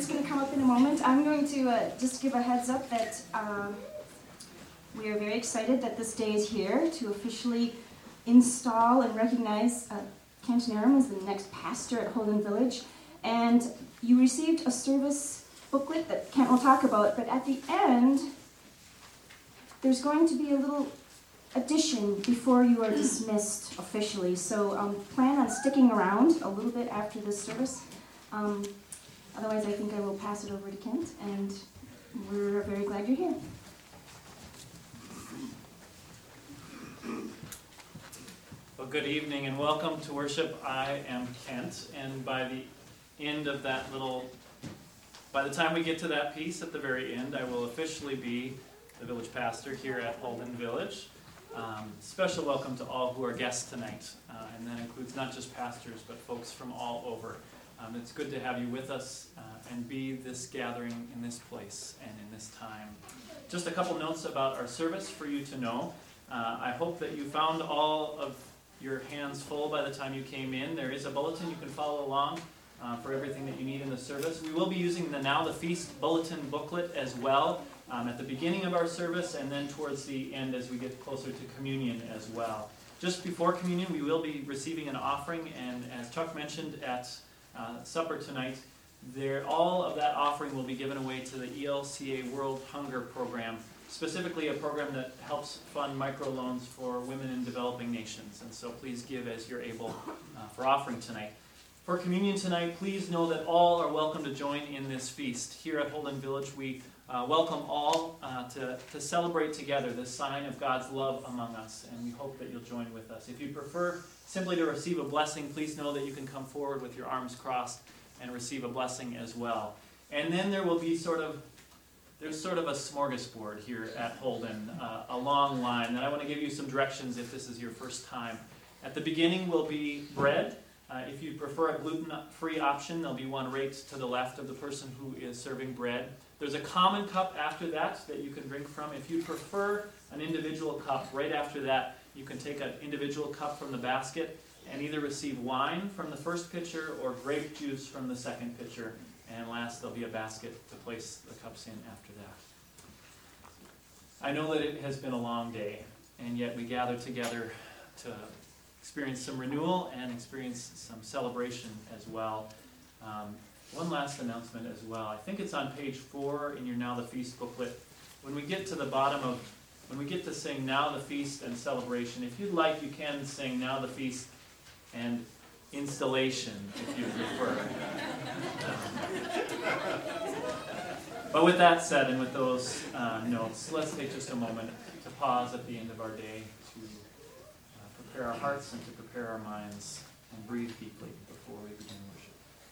Brent's going to come up in a moment. I'm going to just give a heads up that we are very excited that this day is here to officially install and recognize Kent Narum as the next pastor at Holden Village. And you received a service booklet that Kent will talk about, but at the end, there's going to be a little addition before you are dismissed officially. So plan on sticking around a little bit after this service. Otherwise, I think I will pass it over to Kent, and we're very glad you're here. Well, good evening and welcome to worship. I am Kent, and by the end of that by the time we get to that piece at the very end, I will officially be the village pastor here at Holden Village. Special welcome to all who are guests tonight, and that includes not just pastors, but folks from all over. It's good to have you with us and be this gathering in this place and in this time. Just a couple notes about our service for you to know. I hope that you found all of your hands full by the time you came in. There is a bulletin you can follow along for everything that you need in the service. We will be using the Now the Feast bulletin booklet as well at the beginning of our service and then towards the end as we get closer to communion as well. Just before communion, we will be receiving an offering, and as Chuck mentioned at supper tonight, all of that offering will be given away to the ELCA World Hunger Program, specifically a program that helps fund microloans for women in developing nations. And so please give as you're able for offering tonight. For communion tonight, please know that all are welcome to join in this feast. Here at Holden Village, we welcome all to celebrate together this sign of God's love among us, and we hope that you'll join with us. If you prefer simply to receive a blessing, please know that you can come forward with your arms crossed and receive a blessing as well. And then there will be there's sort of a smorgasbord here at Holden, a long line, and I want to give you some directions if this is your first time. At the beginning will be bread. If you prefer a gluten-free option, there'll be one right to the left of the person who is serving bread. There's a common cup after that you can drink from. If you prefer an individual cup, right after that, you can take an individual cup from the basket and either receive wine from the first pitcher or grape juice from the second pitcher. And last, there'll be a basket to place the cups in after that. I know that it has been a long day, and yet we gather together to experience some renewal and experience some celebration as well. One last announcement as well. I think it's on page 4 in your Now the Feast booklet. When we get to the bottom when we get to sing Now the Feast and Celebration, if you'd like, you can sing Now the Feast and Installation, if you prefer. But with that said, and with those notes, let's take just a moment to pause at the end of our day to prepare our hearts and to prepare our minds and breathe deeply before we begin worship.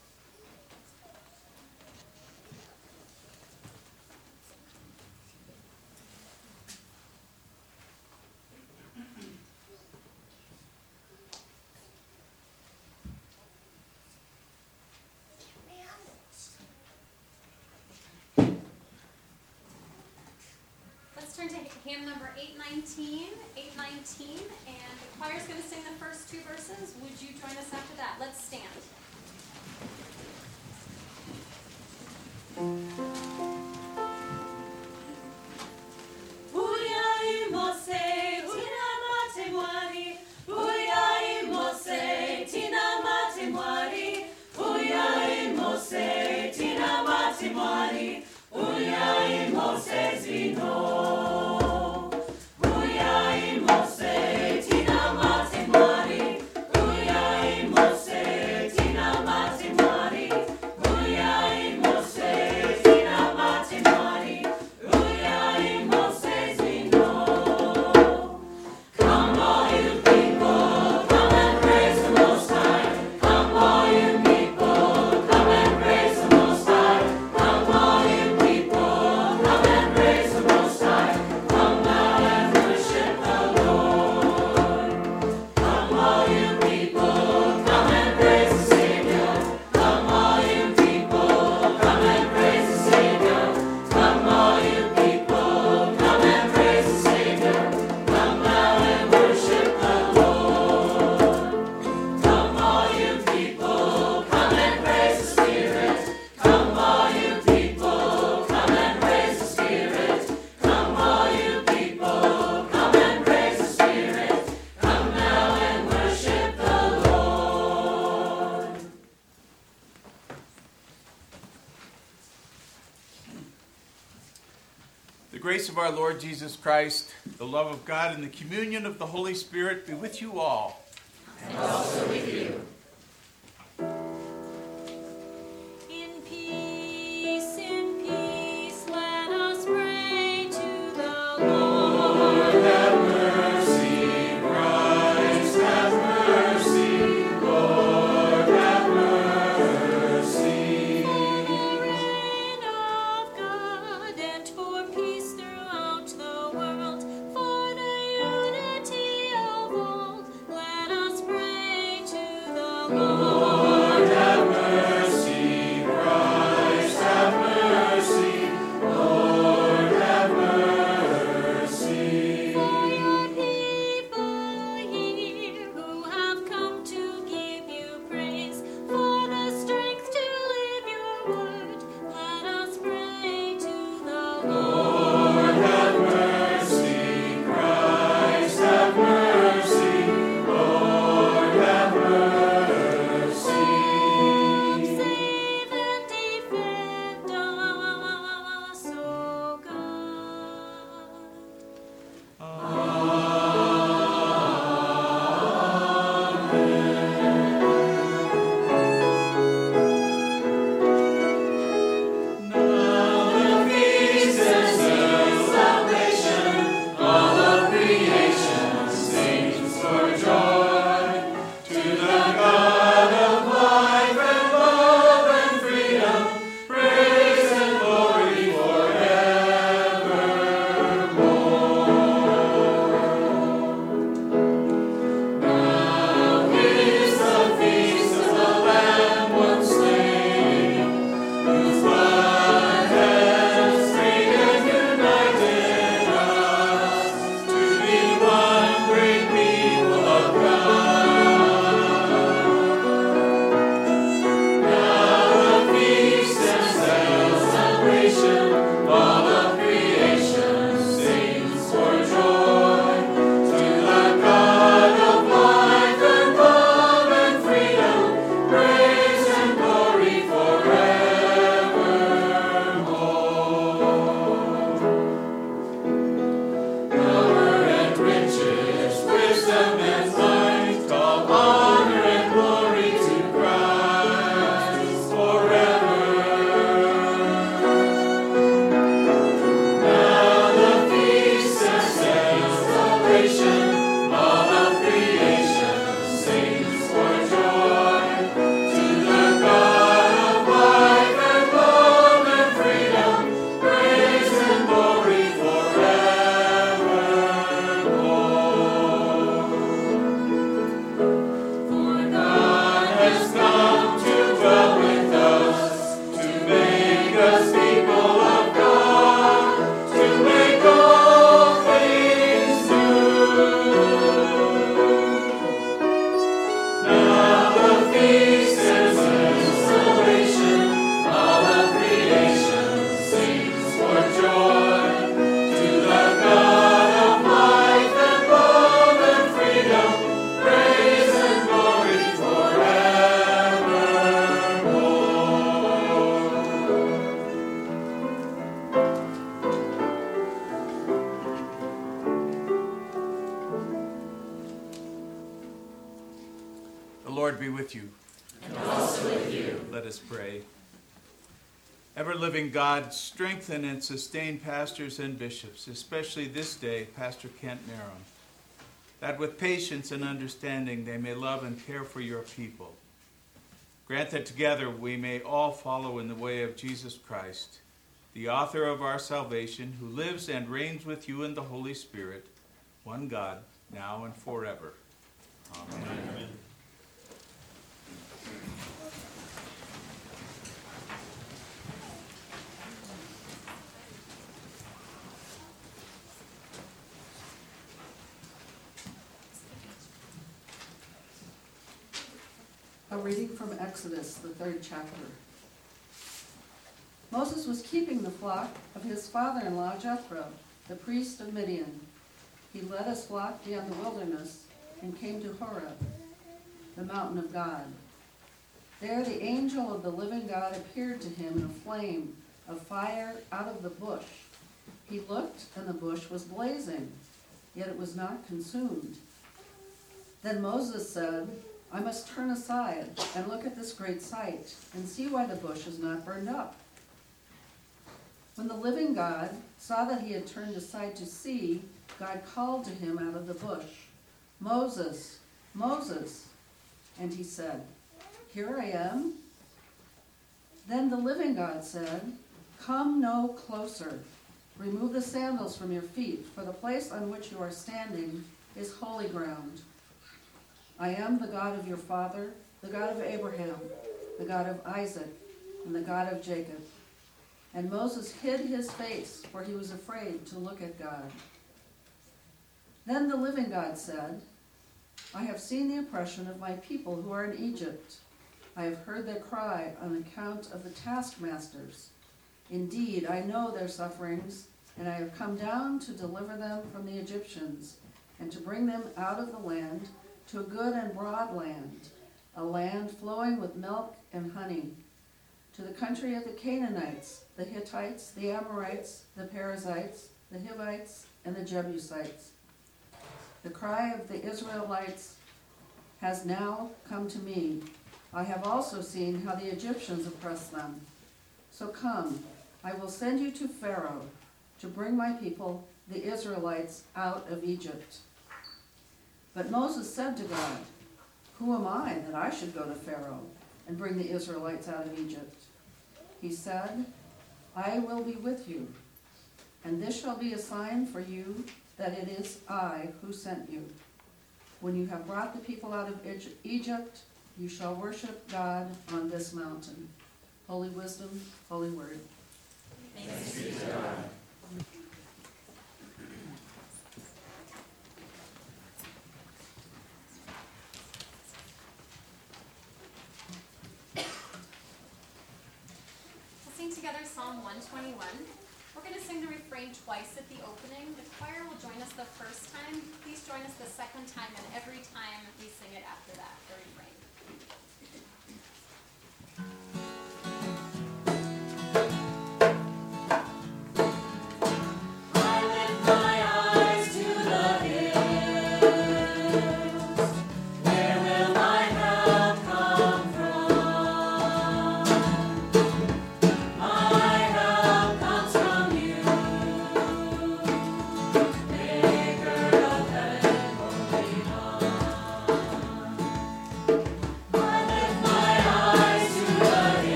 Turn to hymn number 819, and the choir's going to sing the first 2 verses. Would you join us after that? Let's stand. Tina The grace of our Lord Jesus Christ, the love of God, and the communion of the Holy Spirit be with you all. And also with you. In peace, let us pray to the Lord. Have mercy, Christ, have mercy, Lord, have mercy. For the reign of God and for peace throughout the world, for the unity of all, let us pray to the Lord, have mercy, Christ, have mercy, Lord, have mercy. For your people here who have come to give you praise, for the strength to live your word, let us pray to the Lord, have mercy, Christ, have mercy, Lord, have mercy. Save and defend us, O God. Now the feast and salvation, all of creation sings for joy to the God of life and love and freedom, praise and glory forevermore. Now is the feast of the Lamb once slain, whose blood has freed and united us to be one great people of God. Now the feast and celebration, all of creation sings for joy to the God of life and love and freedom, praise and glory forevermore. Power and riches, wisdom and might, all honor and glory to Christ forever. Now the feast and celebration, all of creation sings for joy to the God of life and love and freedom, praise and glory forevermore. For God has come to dwell with us, to make us people of God, to make all things new. Now the feast and celebration, all of creation sings for joy to the God of life and love and freedom, praise and glory forevermore. The Lord be with you. And also with you. Let us pray. Ever-living God, strengthen and sustain pastors and bishops, especially this day, Pastor Kent Narrow, that with patience and understanding they may love and care for your people. Grant that together we may all follow in the way of Jesus Christ, the author of our salvation, who lives and reigns with you in the Holy Spirit, one God, now and forever. Amen. Amen. A reading from Exodus, the 3rd chapter. Moses was keeping the flock of his father-in-law Jethro, the priest of Midian. He led his flock beyond the wilderness and came to Horeb, the mountain of God. There the angel of the living God appeared to him in a flame of fire out of the bush. He looked, and the bush was blazing, yet it was not consumed. Then Moses said, I must turn aside and look at this great sight, and see why the bush is not burned up. When the living God saw that he had turned aside to see, God called to him out of the bush, Moses, Moses. And he said, Here I am. Then the living God said, Come no closer. Remove the sandals from your feet, for the place on which you are standing is holy ground. I am the God of your father, the God of Abraham, the God of Isaac, and the God of Jacob. And Moses hid his face, for he was afraid to look at God. Then the living God said, I have seen the oppression of my people who are in Egypt. I have heard their cry on account of the taskmasters. Indeed, I know their sufferings, and I have come down to deliver them from the Egyptians, and to bring them out of the land to a good and broad land, a land flowing with milk and honey, to the country of the Canaanites, the Hittites, the Amorites, the Perizzites, the Hivites, and the Jebusites. The cry of the Israelites has now come to me. I have also seen how the Egyptians oppress them. So come, I will send you to Pharaoh to bring my people, the Israelites, out of Egypt. But Moses said to God, Who am I that I should go to Pharaoh and bring the Israelites out of Egypt? He said, I will be with you, and this shall be a sign for you that it is I who sent you. When you have brought the people out of Egypt, you shall worship God on this mountain. Holy wisdom, holy word. Thanks be to God. We'll sing together Psalm 121. We're going to sing the refrain twice at the opening. The choir will join us the first time. Please join us the second time, and every time we sing it after that, the refrain.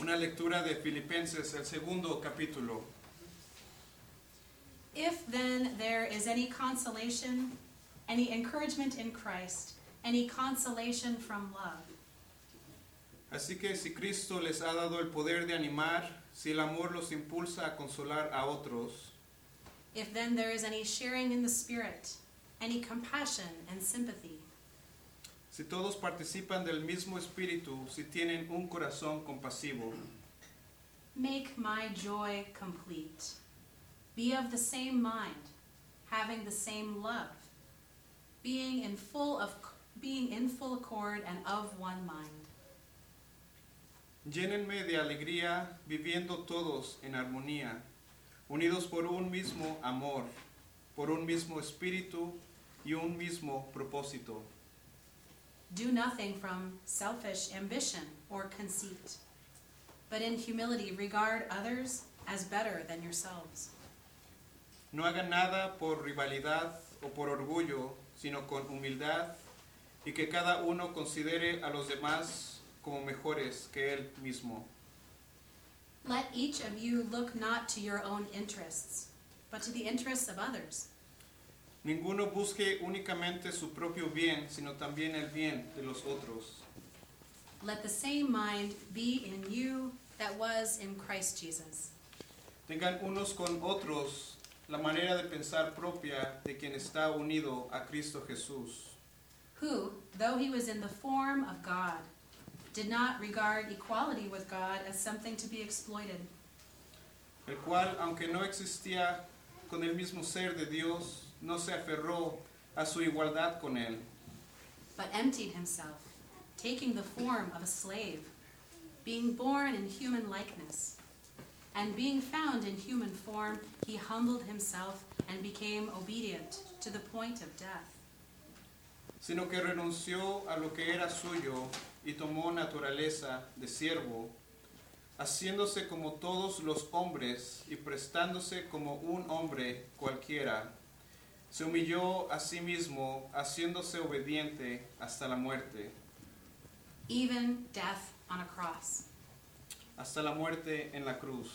Una lectura de Filipenses, el segundo capítulo. If then there is any consolation, any encouragement in Christ, any consolation from love, Así que si Cristo les ha dado el poder de animar, si el amor los impulsa a consolar a otros, if then there is any sharing in the Spirit, any compassion and sympathy, si todos participan del mismo espíritu, si tienen un corazón compasivo, make my joy complete. Be of the same mind, having the same love, being in full accord and of one mind. llénenme de alegría, viviendo todos en armonía, unidos por un mismo amor, por un mismo espíritu y un mismo propósito. Do nothing from selfish ambition or conceit, but in humility regard others as better than yourselves. No hagan nada por rivalidad o por orgullo, sino con humildad, y que cada uno considere a los demás como mejores que él mismo. Let each of you look not to your own interests, but to the interests of others. Ninguno busque únicamente su propio bien, sino también el bien de los otros. Let the same mind be in you that was in Christ Jesus, Tengan unos con otros la manera de pensar propia de quien está unido a Cristo Jesús, who, though he was in the form of God, did not regard equality with God as something to be exploited, el cual, aunque no existía con el mismo ser de Dios, no se aferró a su igualdad con él, but emptied himself, taking the form of a slave, being born in human likeness. And being found in human form, he humbled himself and became obedient to the point of death. sino que renunció a lo que era suyo y tomó naturaleza de siervo, haciéndose como todos los hombres y prestándose como un hombre cualquiera. Se humilló a sí mismo, haciéndose obediente hasta la muerte, Even death on a cross. hasta la muerte en la cruz.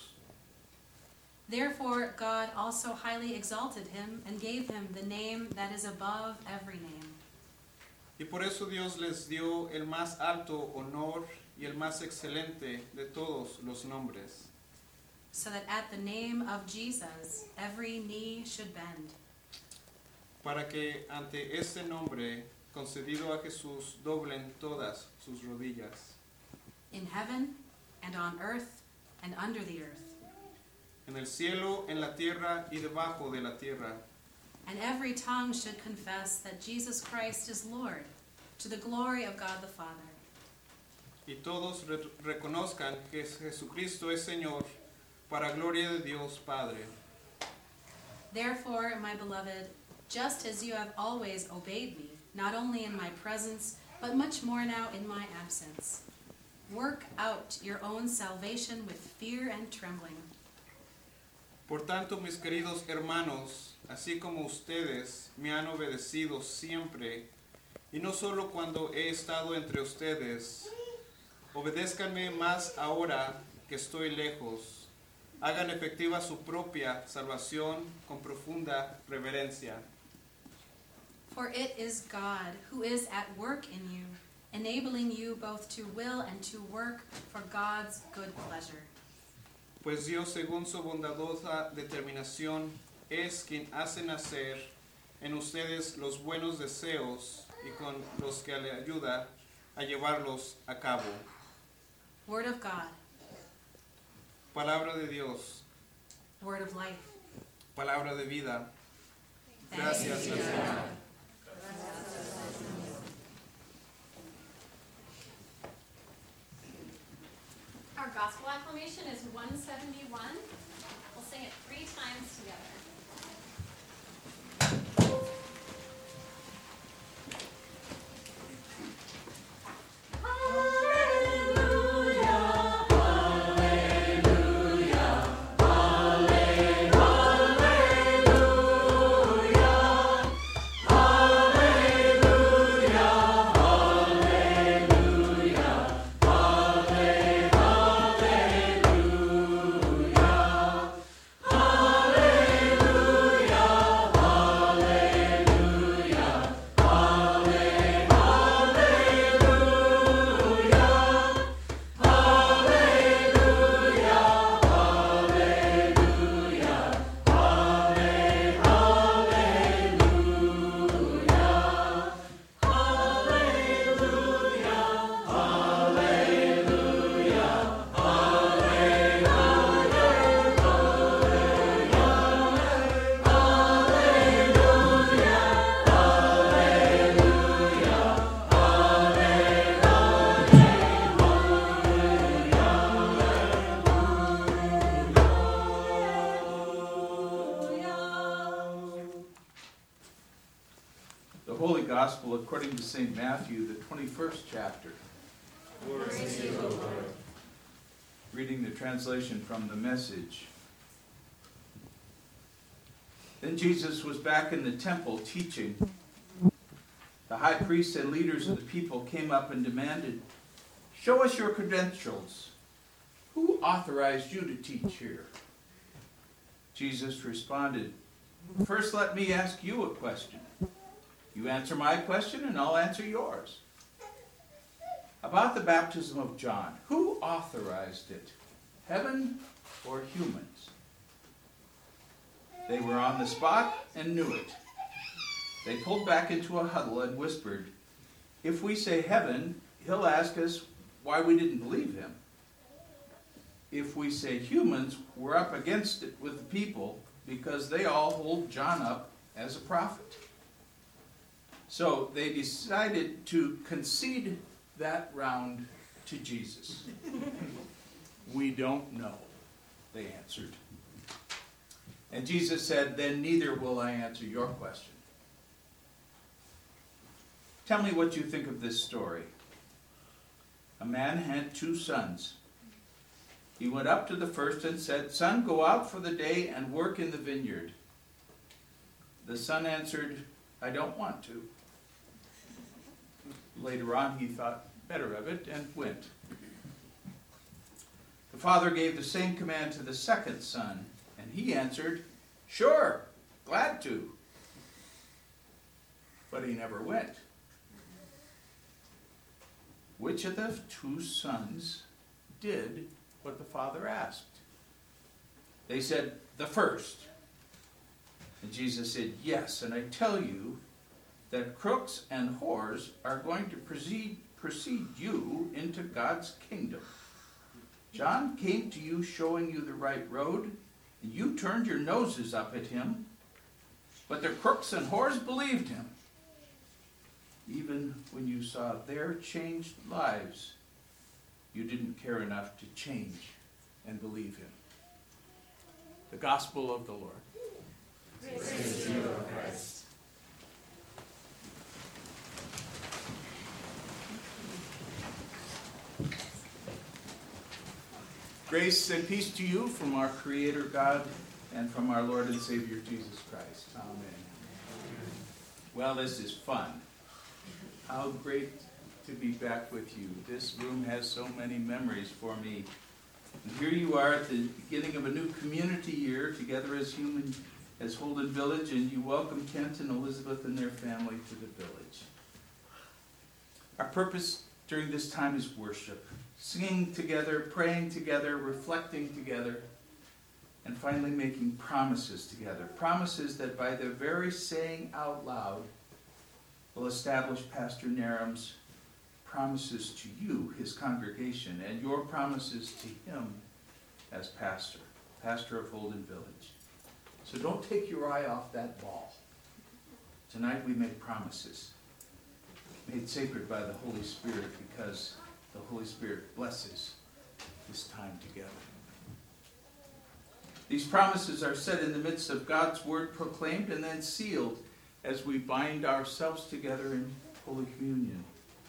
Therefore God also highly exalted him and gave him the name that is above every name, Y por eso Dios les dio el más alto honor y el más excelente de todos los nombres, so that at the name of Jesus every knee should bend, para que ante este nombre concedido a Jesús doblen todas sus rodillas, in heaven and on earth and under the earth, en el cielo, en la tierra y debajo de la tierra, and every tongue should confess that Jesus Christ is Lord, to the glory of God the Father. y todos reconozcan que Jesucristo es Señor, para gloria de Dios Padre. Therefore, my beloved, just as you have always obeyed me, not only in my presence, but much more now in my absence, work out your own salvation with fear and trembling. Por tanto, mis queridos hermanos, así como ustedes me han obedecido siempre, y no solo cuando he estado entre ustedes, obedézcanme más ahora que estoy lejos. Hagan efectiva su propia salvación con profunda reverencia. For it is God who is at work in you, enabling you both to will and to work for God's good pleasure. Pues Dios, según su bondadosa determinación, es quien hace nacer en ustedes los buenos deseos y con los que le ayuda a llevarlos a cabo. Word of God, Palabra de Dios, word of life. palabra de vida. Thanks Gracias, be to Señor. God. Our gospel acclamation is 171. We'll sing it 3 times together. Alleluia, alleluia, alleluia. Gospel according to St. Matthew, the 21st chapter. Glory to you, O Lord. Reading the translation from the Message. Then Jesus was back in the temple teaching. The high priests and leaders of the people came up and demanded, "Show us your credentials. Who authorized you to teach here?" Jesus responded, "First let me ask you a question. You answer my question and I'll answer yours. About the baptism of John, who authorized it? Heaven or humans?" They were on the spot and knew it. They pulled back into a huddle and whispered, "If we say heaven, he'll ask us why we didn't believe him. If we say humans, we're up against it with the people because they all hold John up as a prophet." So they decided to concede that round to Jesus. "We don't know," they answered. And Jesus said, "Then neither will I answer your question. Tell me what you think of this story. A man had 2 sons. He went up to the first and said, 'Son, go out for the day and work in the vineyard.' The son answered, 'I don't want to.' Later on, he thought better of it and went. The father gave the same command to the second son, and he answered, 'Sure, glad to.' But he never went. Which of the 2 sons did what the father asked?" They said, "The first." And Jesus said, "Yes, and I tell you that crooks and whores are going to precede you into God's kingdom. John came to you showing you the right road, and you turned your noses up at him, but the crooks and whores believed him. Even when you saw their changed lives, you didn't care enough to change and believe him." The Gospel of the Lord. Praise to you, O Christ. Grace and peace to you from our Creator God and from our Lord and Savior Jesus Christ. Amen. Well, this is fun. How great to be back with you. This room has so many memories for me. And here you are at the beginning of a new community year together as Holden Village, and you welcome Kent and Elizabeth and their family to the village. Our purpose during this time is worship. Singing together, praying together, reflecting together, and finally making promises together. Promises that by their very saying out loud will establish Pastor Naram's promises to you, his congregation, and your promises to him as pastor of Holden Village. So don't take your eye off that ball. Tonight we make promises, made sacred by the Holy Spirit, because the Holy Spirit blesses this time together. These promises are said in the midst of God's word proclaimed and then sealed as we bind ourselves together in Holy Communion.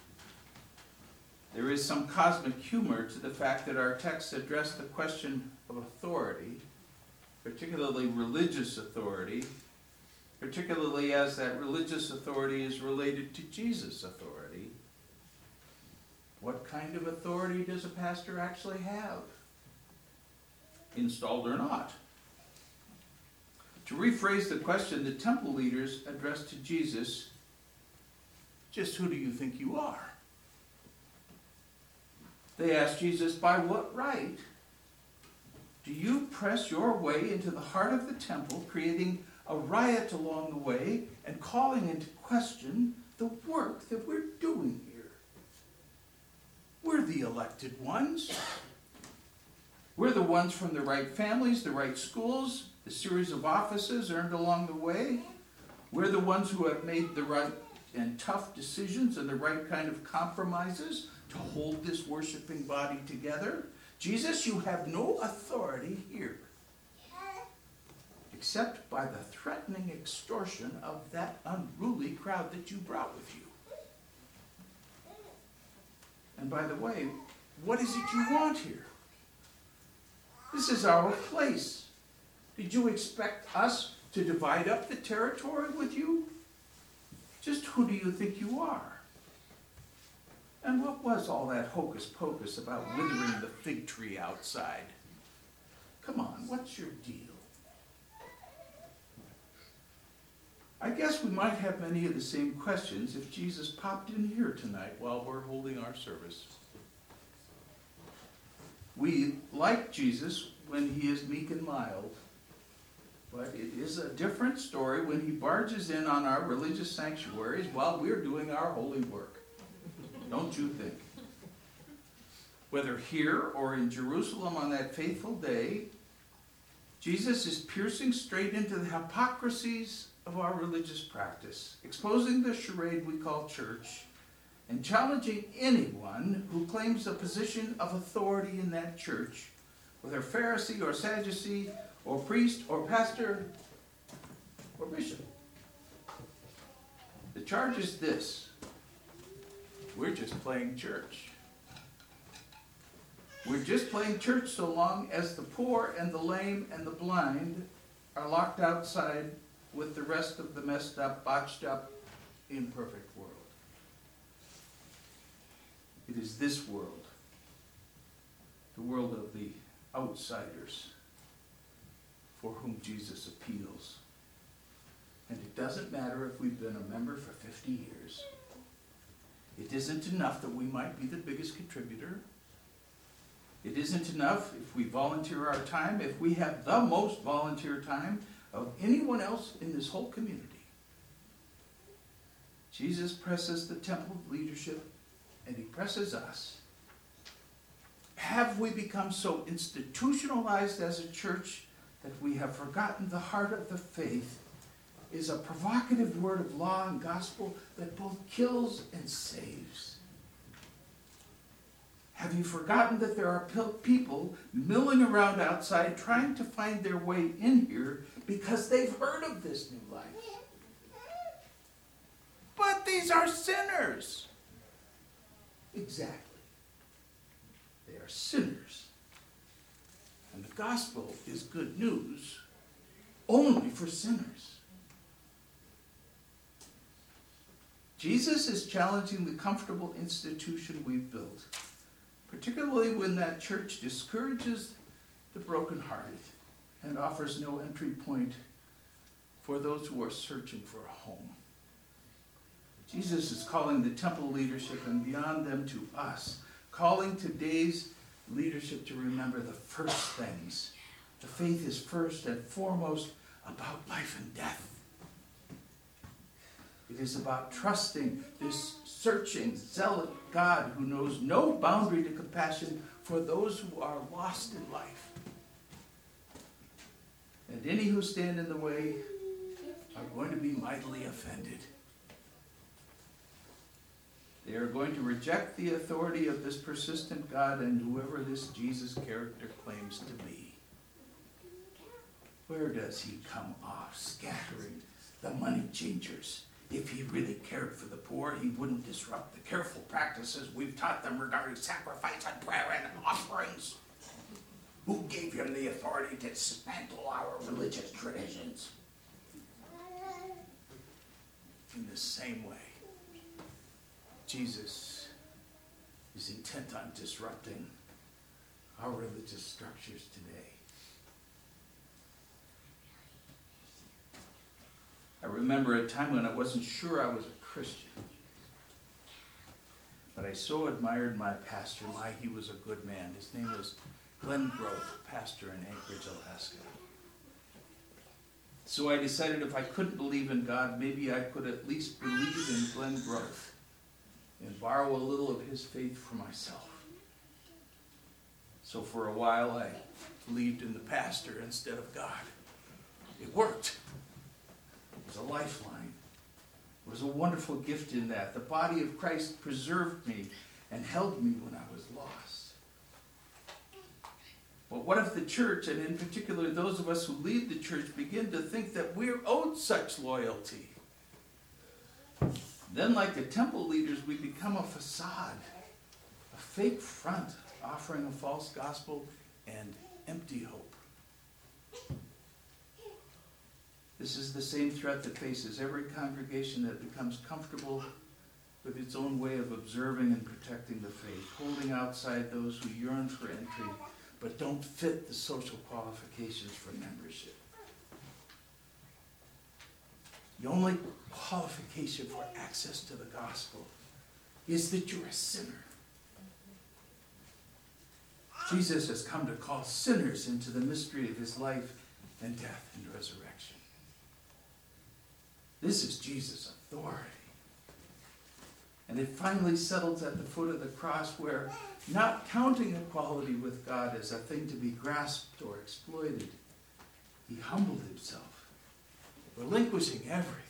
There is some cosmic humor to the fact that our texts address the question of authority, particularly religious authority, particularly as that religious authority is related to Jesus' authority. What kind of authority does a pastor actually have? Installed or not? To rephrase the question, the temple leaders addressed to Jesus, "Just who do you think you are?" They asked Jesus, "By what right do you press your way into the heart of the temple, creating a riot along the way and calling into question the work that we're doing here? We're the elected ones. We're the ones from the right families, the right schools, the series of offices earned along the way. We're the ones who have made the right and tough decisions and the right kind of compromises to hold this worshiping body together. Jesus, you have no authority here. You except by the threatening extortion of that unruly crowd that you brought with you. And by the way, what is it you want here? This is our place. Did you expect us to divide up the territory with you? Just who do you think you are? And what was all that hocus pocus about withering the fig tree outside? Come on, what's your deal? I guess we might have many of the same questions if Jesus popped in here tonight while we're holding our service. We like Jesus when he is meek and mild, but it is a different story when he barges in on our religious sanctuaries while we're doing our holy work. Don't you think? Whether here or in Jerusalem on that fateful day, Jesus is piercing straight into the hypocrisies of our religious practice, exposing the charade we call church, and challenging anyone who claims a position of authority in that church, whether Pharisee or Sadducee or priest or pastor or bishop. The charge is this: we're just playing church. We're just playing church so long as the poor and the lame and the blind are locked outside with the rest of the messed up, botched up, imperfect world. It is this world, the world of the outsiders, for whom Jesus appeals. And it doesn't matter if we've been a member for 50 years. It isn't enough that we might be the biggest contributor. It isn't enough if we volunteer our time, if we have the most volunteer time of anyone else in this whole community. Jesus presses the temple leadership, and he presses us. Have we become so institutionalized as a church that we have forgotten the heart of the faith is a provocative word of law and gospel that both kills and saves? Have you forgotten that there are people milling around outside trying to find their way in here because they've heard of this new life? But these are sinners. Exactly. They are sinners. And the gospel is good news only for sinners. Jesus is challenging the comfortable institution we've built, particularly when that church discourages the brokenhearted and offers no entry point for those who are searching for a home. Jesus is calling the temple leadership and beyond them to us, calling today's leadership to remember the first things. The faith is first and foremost about life and death. It is about trusting this searching, zealot God who knows no boundary to compassion for those who are lost in life. And any who stand in the way are going to be mightily offended. They are going to reject the authority of this persistent God and whoever this Jesus character claims to be. Where does he come off scattering the money changers? If he really cared for the poor, he wouldn't disrupt the careful practices we've taught them regarding sacrifice and prayer and offerings. Who gave him the authority to dismantle our religious traditions? In the same way, Jesus is intent on disrupting our religious structures today. I remember a time when I wasn't sure I was a Christian, but I so admired my pastor. He was a good man. His name was Glenn Groth, pastor in Anchorage, Alaska. So I decided if I couldn't believe in God, maybe I could at least believe in Glenn Groth and borrow a little of his faith for myself. So for a while I believed in the pastor instead of God. It worked. It was a lifeline. There was a wonderful gift in that. The body of Christ preserved me and held me when I was lost. But But what if the church, and in particular those of us who lead the church, begin to think that we're owed such loyalty? Then, like the temple leaders, we become a facade, a fake front, offering a false gospel and empty hope. This is the same threat that faces every congregation that becomes comfortable with its own way of observing and protecting the faith, holding outside those who yearn for entry but don't fit the social qualifications for membership. The only qualification for access to the gospel is that you're a sinner. Jesus has come to call sinners into the mystery of his life and death and resurrection. This is Jesus' authority. And it finally settles at the foot of the cross where, not counting equality with God as a thing to be grasped or exploited, he humbled himself, relinquishing everything,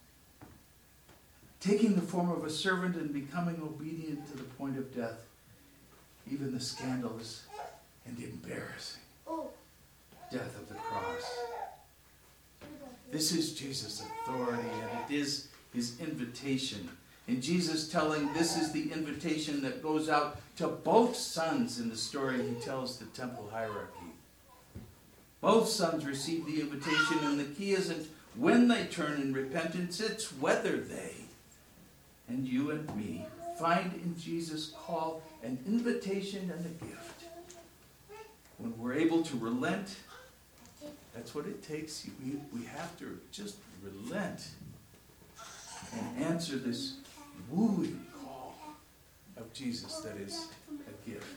taking the form of a servant and becoming obedient to the point of death, even the scandalous and embarrassing death of the cross. This is Jesus' authority, and it is his invitation. And Jesus telling this is the invitation that goes out to both sons in the story he tells the temple hierarchy. Both sons receive the invitation, and the key isn't when they turn in repentance, it's whether they, and you and me, find in Jesus' call an invitation and a gift. When we're able to relent, that's what it takes. We have to just relent and answer this wooing call of Jesus that is a gift.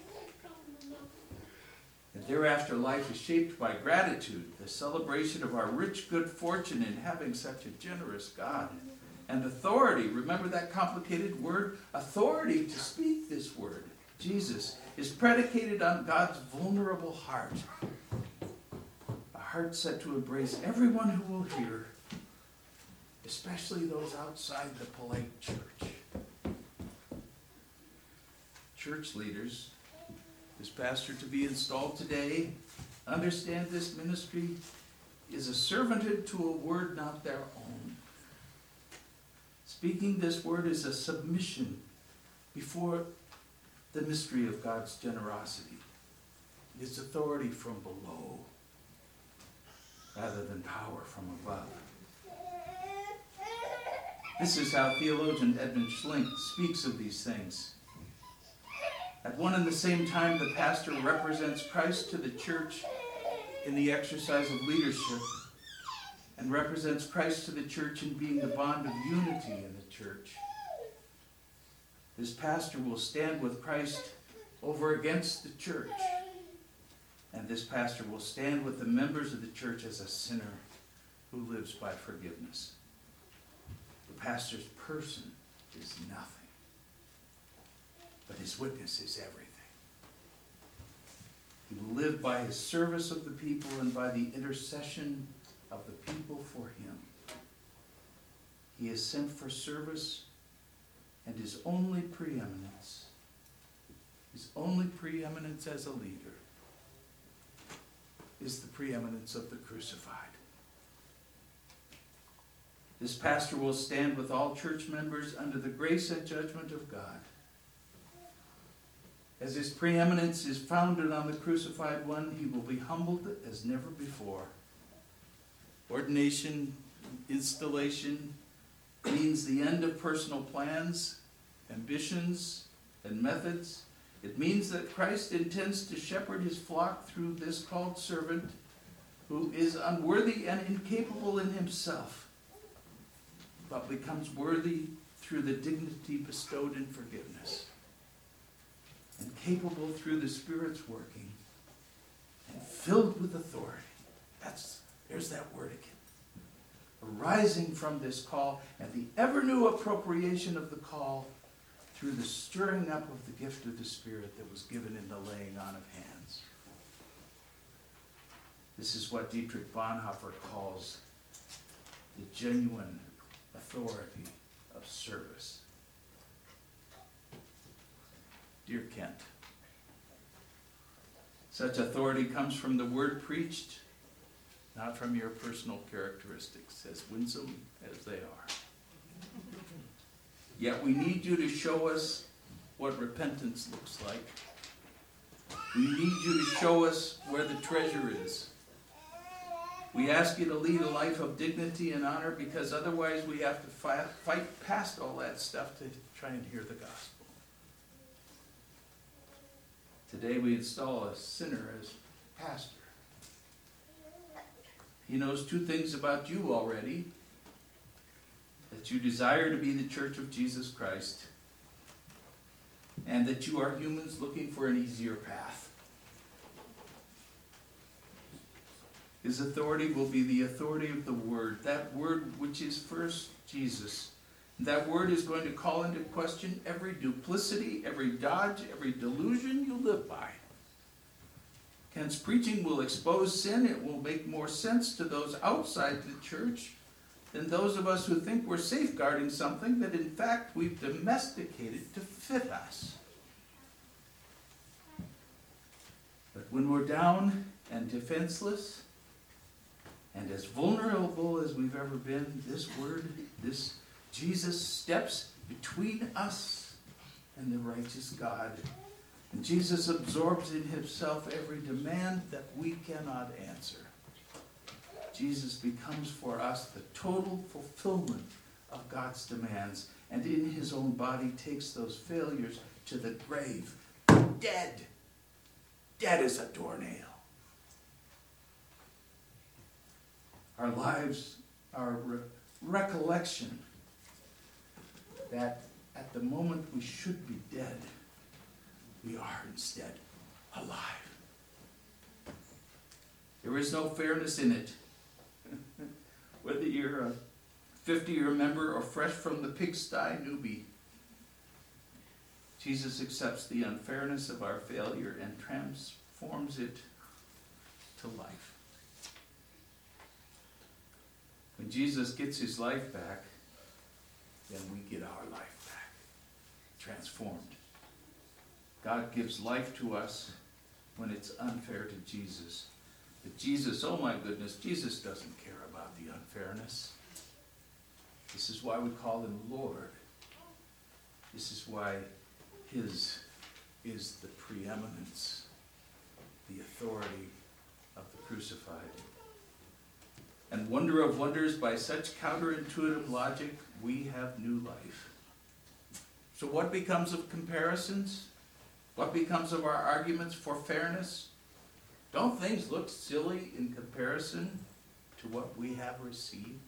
And thereafter, life is shaped by gratitude, the celebration of our rich good fortune in having such a generous God. And authority, remember that complicated word? Authority to speak this word, Jesus, is predicated on God's vulnerable heart. A heart set to embrace everyone who will hear, especially those outside the polite church. Church leaders, this pastor to be installed today, understand this ministry is a servanthood to a word not their own. Speaking this word is a submission before the mystery of God's generosity. It's authority from below rather than power from above. This is how theologian Edmund Schlink speaks of these things. At one and the same time, the pastor represents Christ to the church in the exercise of leadership and represents Christ to the church in being the bond of unity in the church. This pastor will stand with Christ over against the church, and this pastor will stand with the members of the church as a sinner who lives by forgiveness. The pastor's person is nothing, but his witness is everything. He will live by his service of the people and by the intercession of the people for him. He is sent for service, and his only preeminence as a leader is the preeminence of the crucified. This pastor will stand with all church members under the grace and judgment of God. As his preeminence is founded on the crucified one, he will be humbled as never before. Ordination, installation, means the end of personal plans, ambitions, and methods. It means that Christ intends to shepherd his flock through this called servant who is unworthy and incapable in himself, but becomes worthy through the dignity bestowed in forgiveness, and capable through the Spirit's working, and filled with authority. There's that word again. Arising from this call and the ever new appropriation of the call through the stirring up of the gift of the Spirit that was given in the laying on of hands. This is what Dietrich Bonhoeffer calls the genuine authority of service. Dear Kent, Such authority comes from the word preached, not from your personal characteristics, as winsome as they are. Yet we need you to show us what repentance looks like. We need you to show us where the treasure is. We ask you to lead a life of dignity and honor, because otherwise we have to fight past all that stuff to try and hear the gospel. Today we install a sinner as pastor. He knows two things about you already: that you desire to be the church of Jesus Christ, and that you are humans looking for an easier path. His authority will be the authority of the Word, that Word which is first Jesus. That Word is going to call into question every duplicity, every dodge, every delusion you live by. Kent's preaching will expose sin. It will make more sense to those outside the church than those of us who think we're safeguarding something that in fact we've domesticated to fit us. But when we're down and defenseless and as vulnerable as we've ever been, this Word, this Jesus steps between us and the righteous God. And Jesus absorbs in himself every demand that we cannot answer. Jesus becomes for us the total fulfillment of God's demands, and in his own body takes those failures to the grave. Dead. Dead as a doornail. Our lives are recollection that at the moment we should be dead, we are instead alive. There is no fairness in it. Whether you're a 50-year member or fresh from the pigsty newbie, Jesus accepts the unfairness of our failure and transforms it to life. When Jesus gets his life back, then we get our life back, transformed. God gives life to us when it's unfair to Jesus. But Jesus, oh my goodness, Jesus doesn't care about the unfairness. This is why we call him Lord. This is why his is the preeminence, the authority of the crucified. And wonder of wonders, by such counterintuitive logic, we have new life. So what becomes of comparisons? What becomes of our arguments for fairness? Don't things look silly in comparison to what we have received?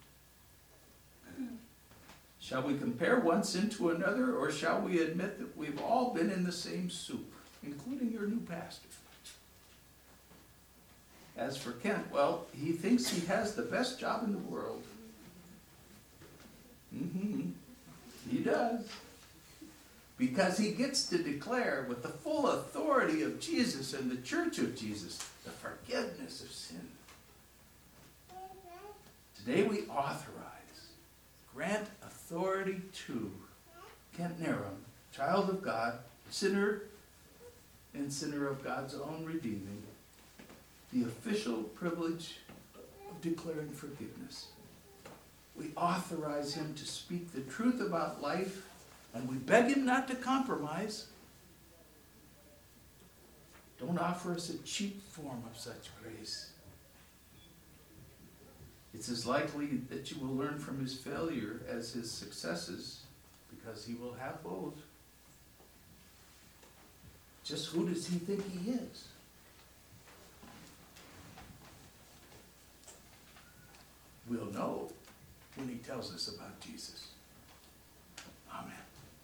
Shall we compare one sin to another, or shall we admit that we've all been in the same soup, including your new pastor? As for Kent, well, he thinks he has the best job in the world. He does. Because he gets to declare with the full authority of Jesus and the church of Jesus the forgiveness of sin. Today we grant authority to Kent Nerum, child of God, sinner, and sinner of God's own redeeming, the official privilege of declaring forgiveness. We authorize him to speak the truth about life, and we beg him not to compromise. Don't offer us a cheap form of such grace. It's as likely that you will learn from his failure as his successes, because he will have both. Just who does he think he is? We'll know when he tells us about Jesus. Amen.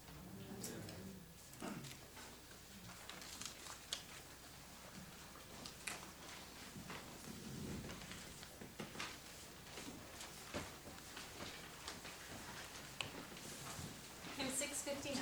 Hymn 659.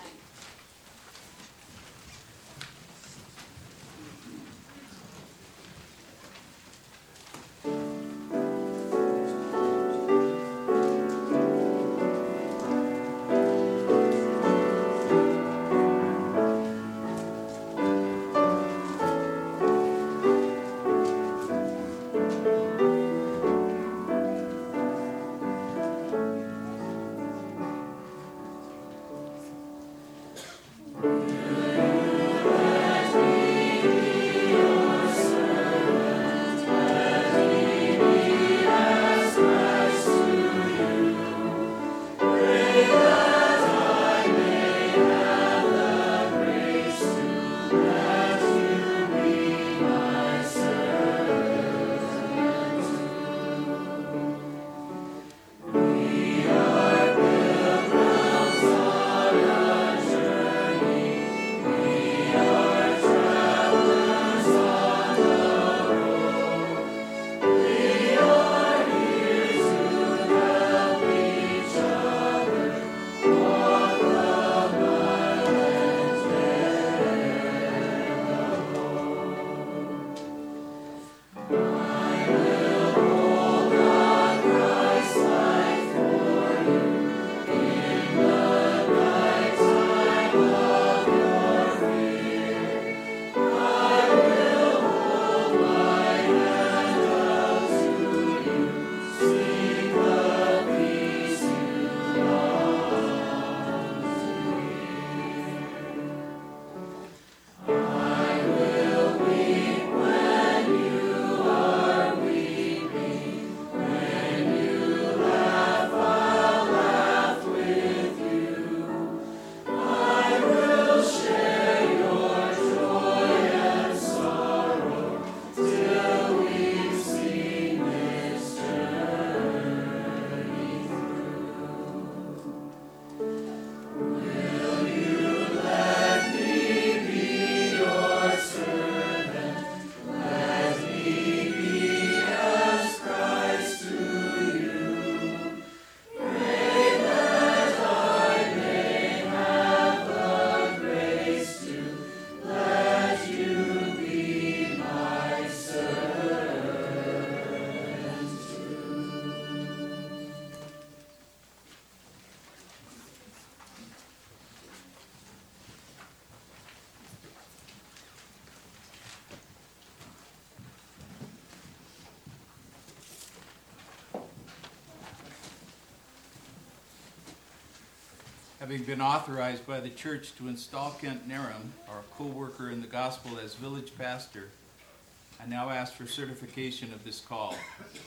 Having been authorized by the church to install Kent Narum, our co-worker in the gospel, as village pastor, I now ask for certification of this call.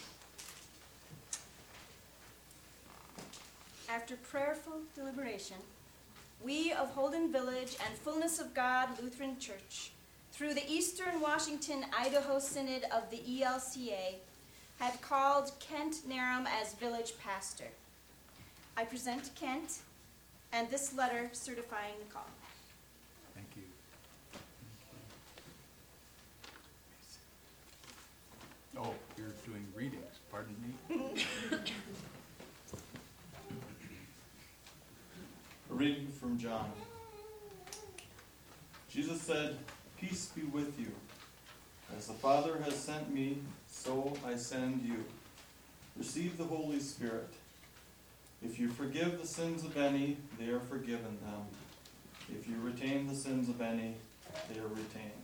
After prayerful deliberation, we of Holden Village and Fullness of God Lutheran Church, through the Eastern Washington, Idaho Synod of the ELCA, have called Kent Narum as village pastor. I present Kent and this letter certifying the call. Thank you. Oh, you're doing readings, pardon me. A reading from John. Jesus said, "Peace be with you. As the Father has sent me, so I send you. Receive the Holy Spirit. If you forgive the sins of any, they are forgiven them. If you retain the sins of any, they are retained."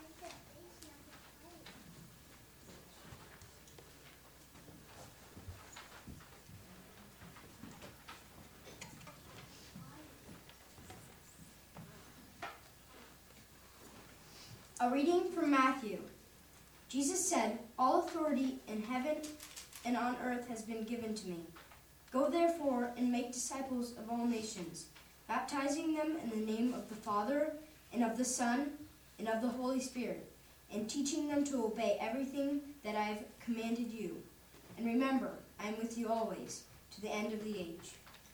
A reading from Matthew. Jesus said, "All authority in heaven and on earth has been given to me. Go therefore and make disciples of all nations, baptizing them in the name of the Father, and of the Son, and of the Holy Spirit, and teaching them to obey everything that I have commanded you. And remember, I am with you always, to the end of the age."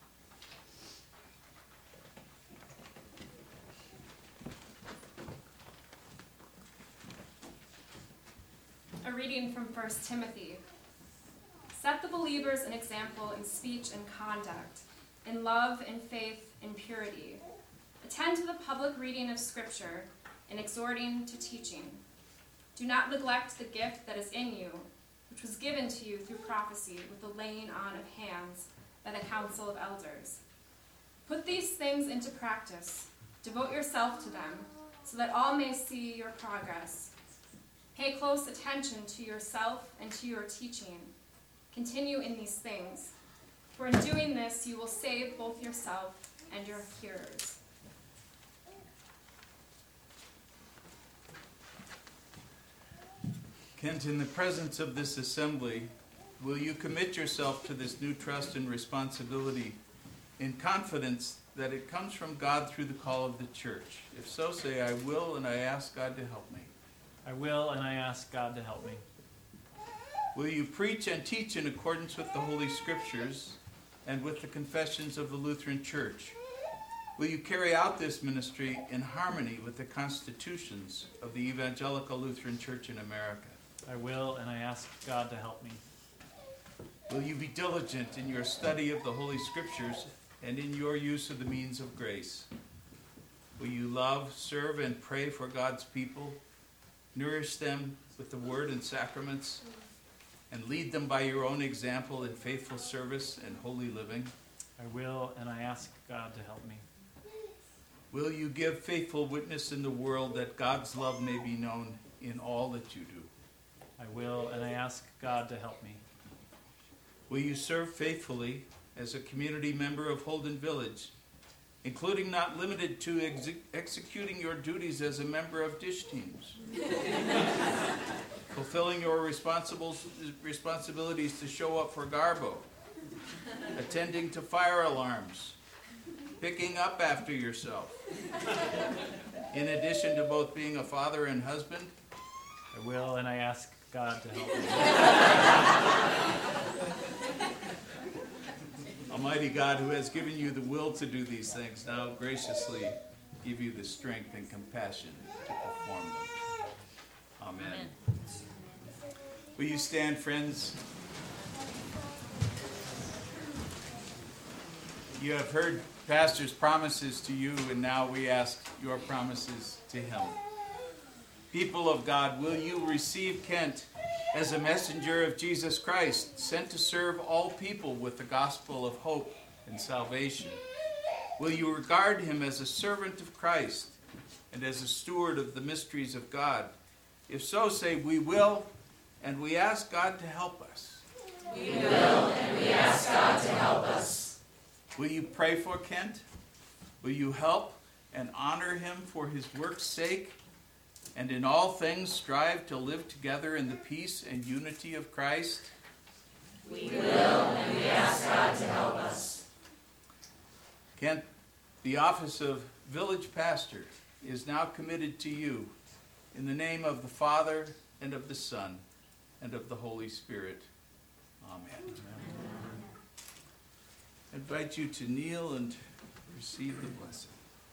A reading from 1 Timothy. Set the believers an example in speech and conduct, in love, in faith, in purity. Attend to the public reading of Scripture, and exhorting to teaching. Do not neglect the gift that is in you, which was given to you through prophecy with the laying on of hands by the council of elders. Put these things into practice. Devote yourself to them, so that all may see your progress. Pay close attention to yourself and to your teaching. Continue in these things, for in doing this you will save both yourself and your hearers. Kent, in the presence of this assembly, will you commit yourself to this new trust and responsibility in confidence that it comes from God through the call of the church? If so, say, "I will," and I ask God to help me. I will, and I ask God to help me. Will you preach and teach in accordance with the Holy Scriptures and with the confessions of the Lutheran Church? Will you carry out this ministry in harmony with the constitutions of the Evangelical Lutheran Church in America? I will, and I ask God to help me. Will you be diligent in your study of the Holy Scriptures and in your use of the means of grace? Will you love, serve, and pray for God's people, nourish them, with the word and sacraments, and lead them by your own example in faithful service and holy living? I will, and I ask God to help me. Will you give faithful witness in the world that God's love may be known in all that you do? I will, and I ask God to help me. Will you serve faithfully as a community member of Holden Village, including not limited to executing your duties as a member of dish teams, fulfilling your responsibilities to show up for Garbo, attending to fire alarms, picking up after yourself, in addition to both being a father and husband? I will, and I ask God to help me. Almighty God, who has given you the will to do these things, now graciously give you the strength and compassion to perform them. Amen. Will you stand, friends? You have heard Pastor's promises to you, and now we ask your promises to him. People of God, will you receive Kent as a messenger of Jesus Christ, sent to serve all people with the gospel of hope and salvation? Will you regard him as a servant of Christ and as a steward of the mysteries of God? If so, say, we will, and we ask God to help us. We will, and we ask God to help us. Will you pray for Kent? Will you help and honor him for his work's sake? And in all things strive to live together in the peace and unity of Christ? We will, and we ask God to help us. Kent, the office of village pastor is now committed to you in the name of the Father, and of the Son, and of the Holy Spirit. Amen. I invite you to kneel and receive the blessing.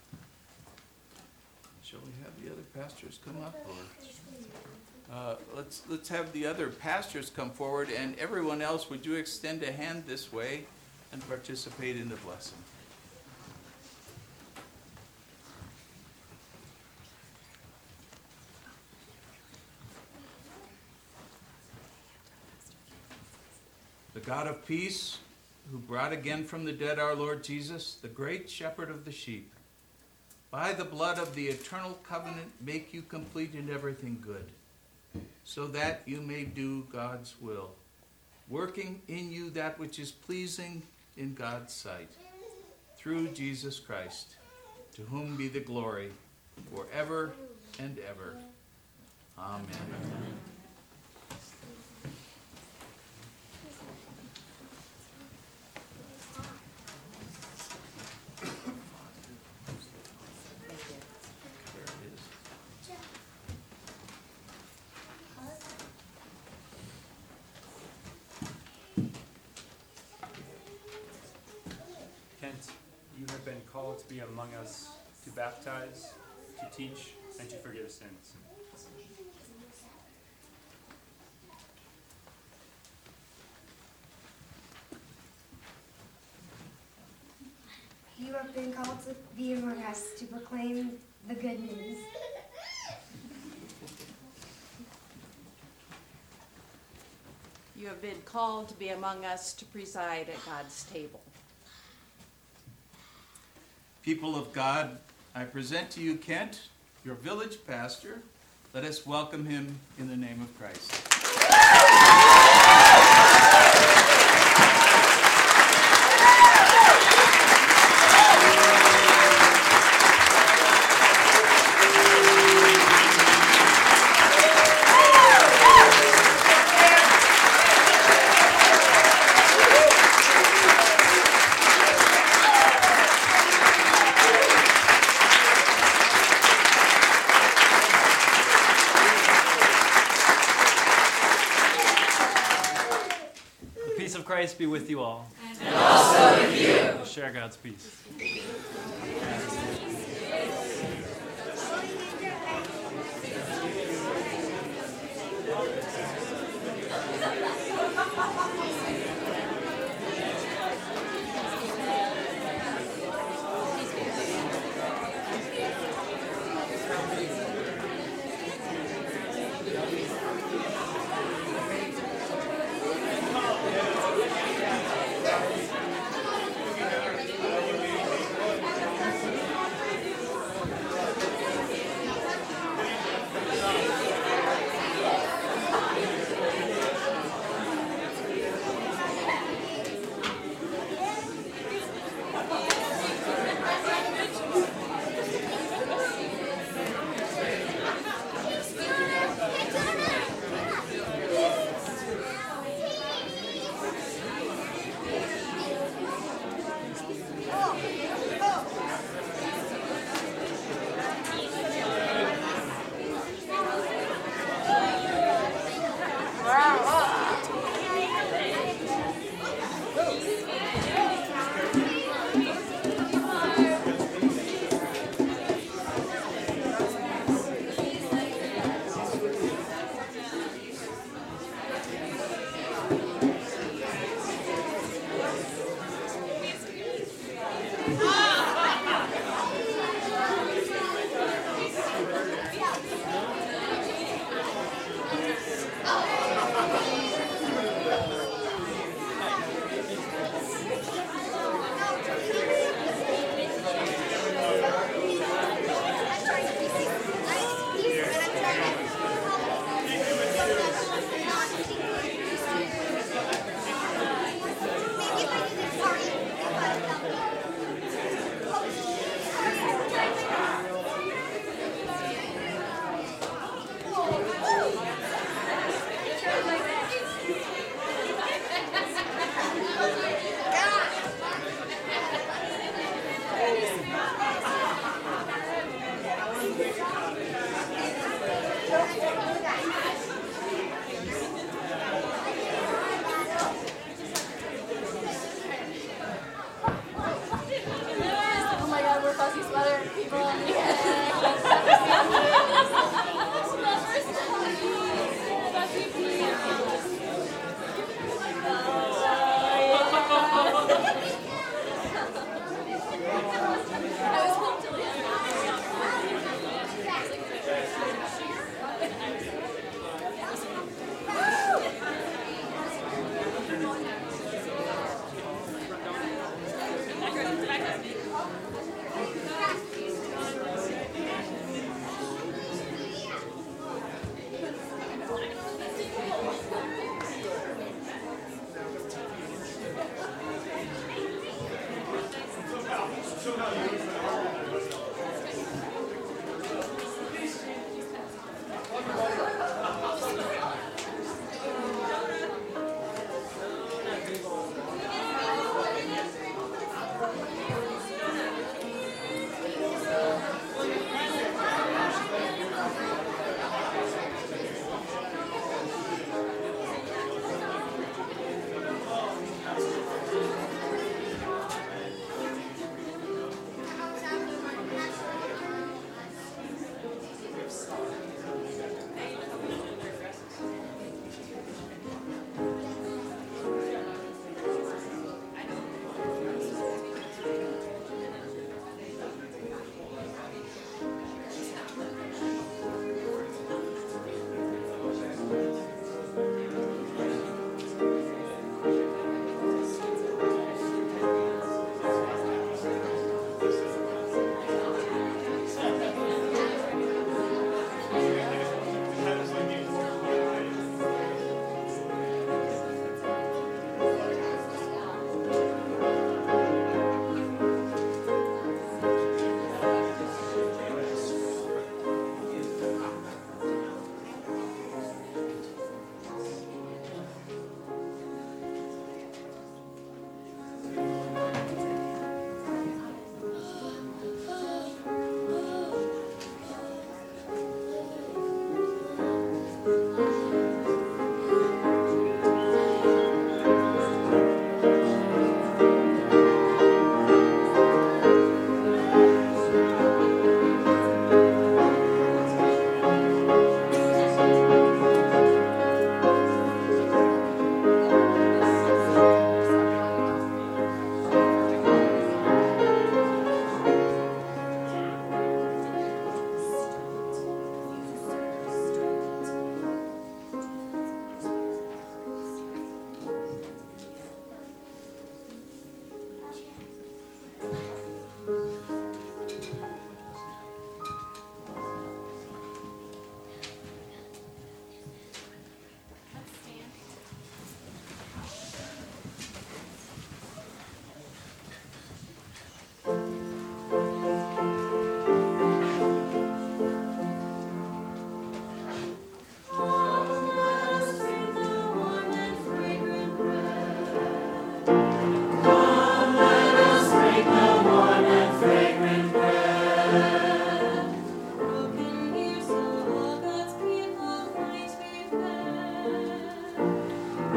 Shall we have the other pastors come up, or let's have the other pastors come forward, and everyone else, would you extend a hand this way and participate in the blessing? The God of peace, who brought again from the dead our Lord Jesus, the great shepherd of the sheep, by the blood of the eternal covenant, make you complete in everything good, so that you may do God's will, working in you that which is pleasing in God's sight, through Jesus Christ, to whom be the glory forever and ever. Amen. You have been called to be among us, to baptize, to teach, and to forgive sins. You have been called to be among us, to proclaim the good news. You have been called to be among us, to preside at God's table. People of God, I present to you Kent, your village pastor. Let us welcome him in the name of Christ. Christ be with you all. And also with you. Share God's peace.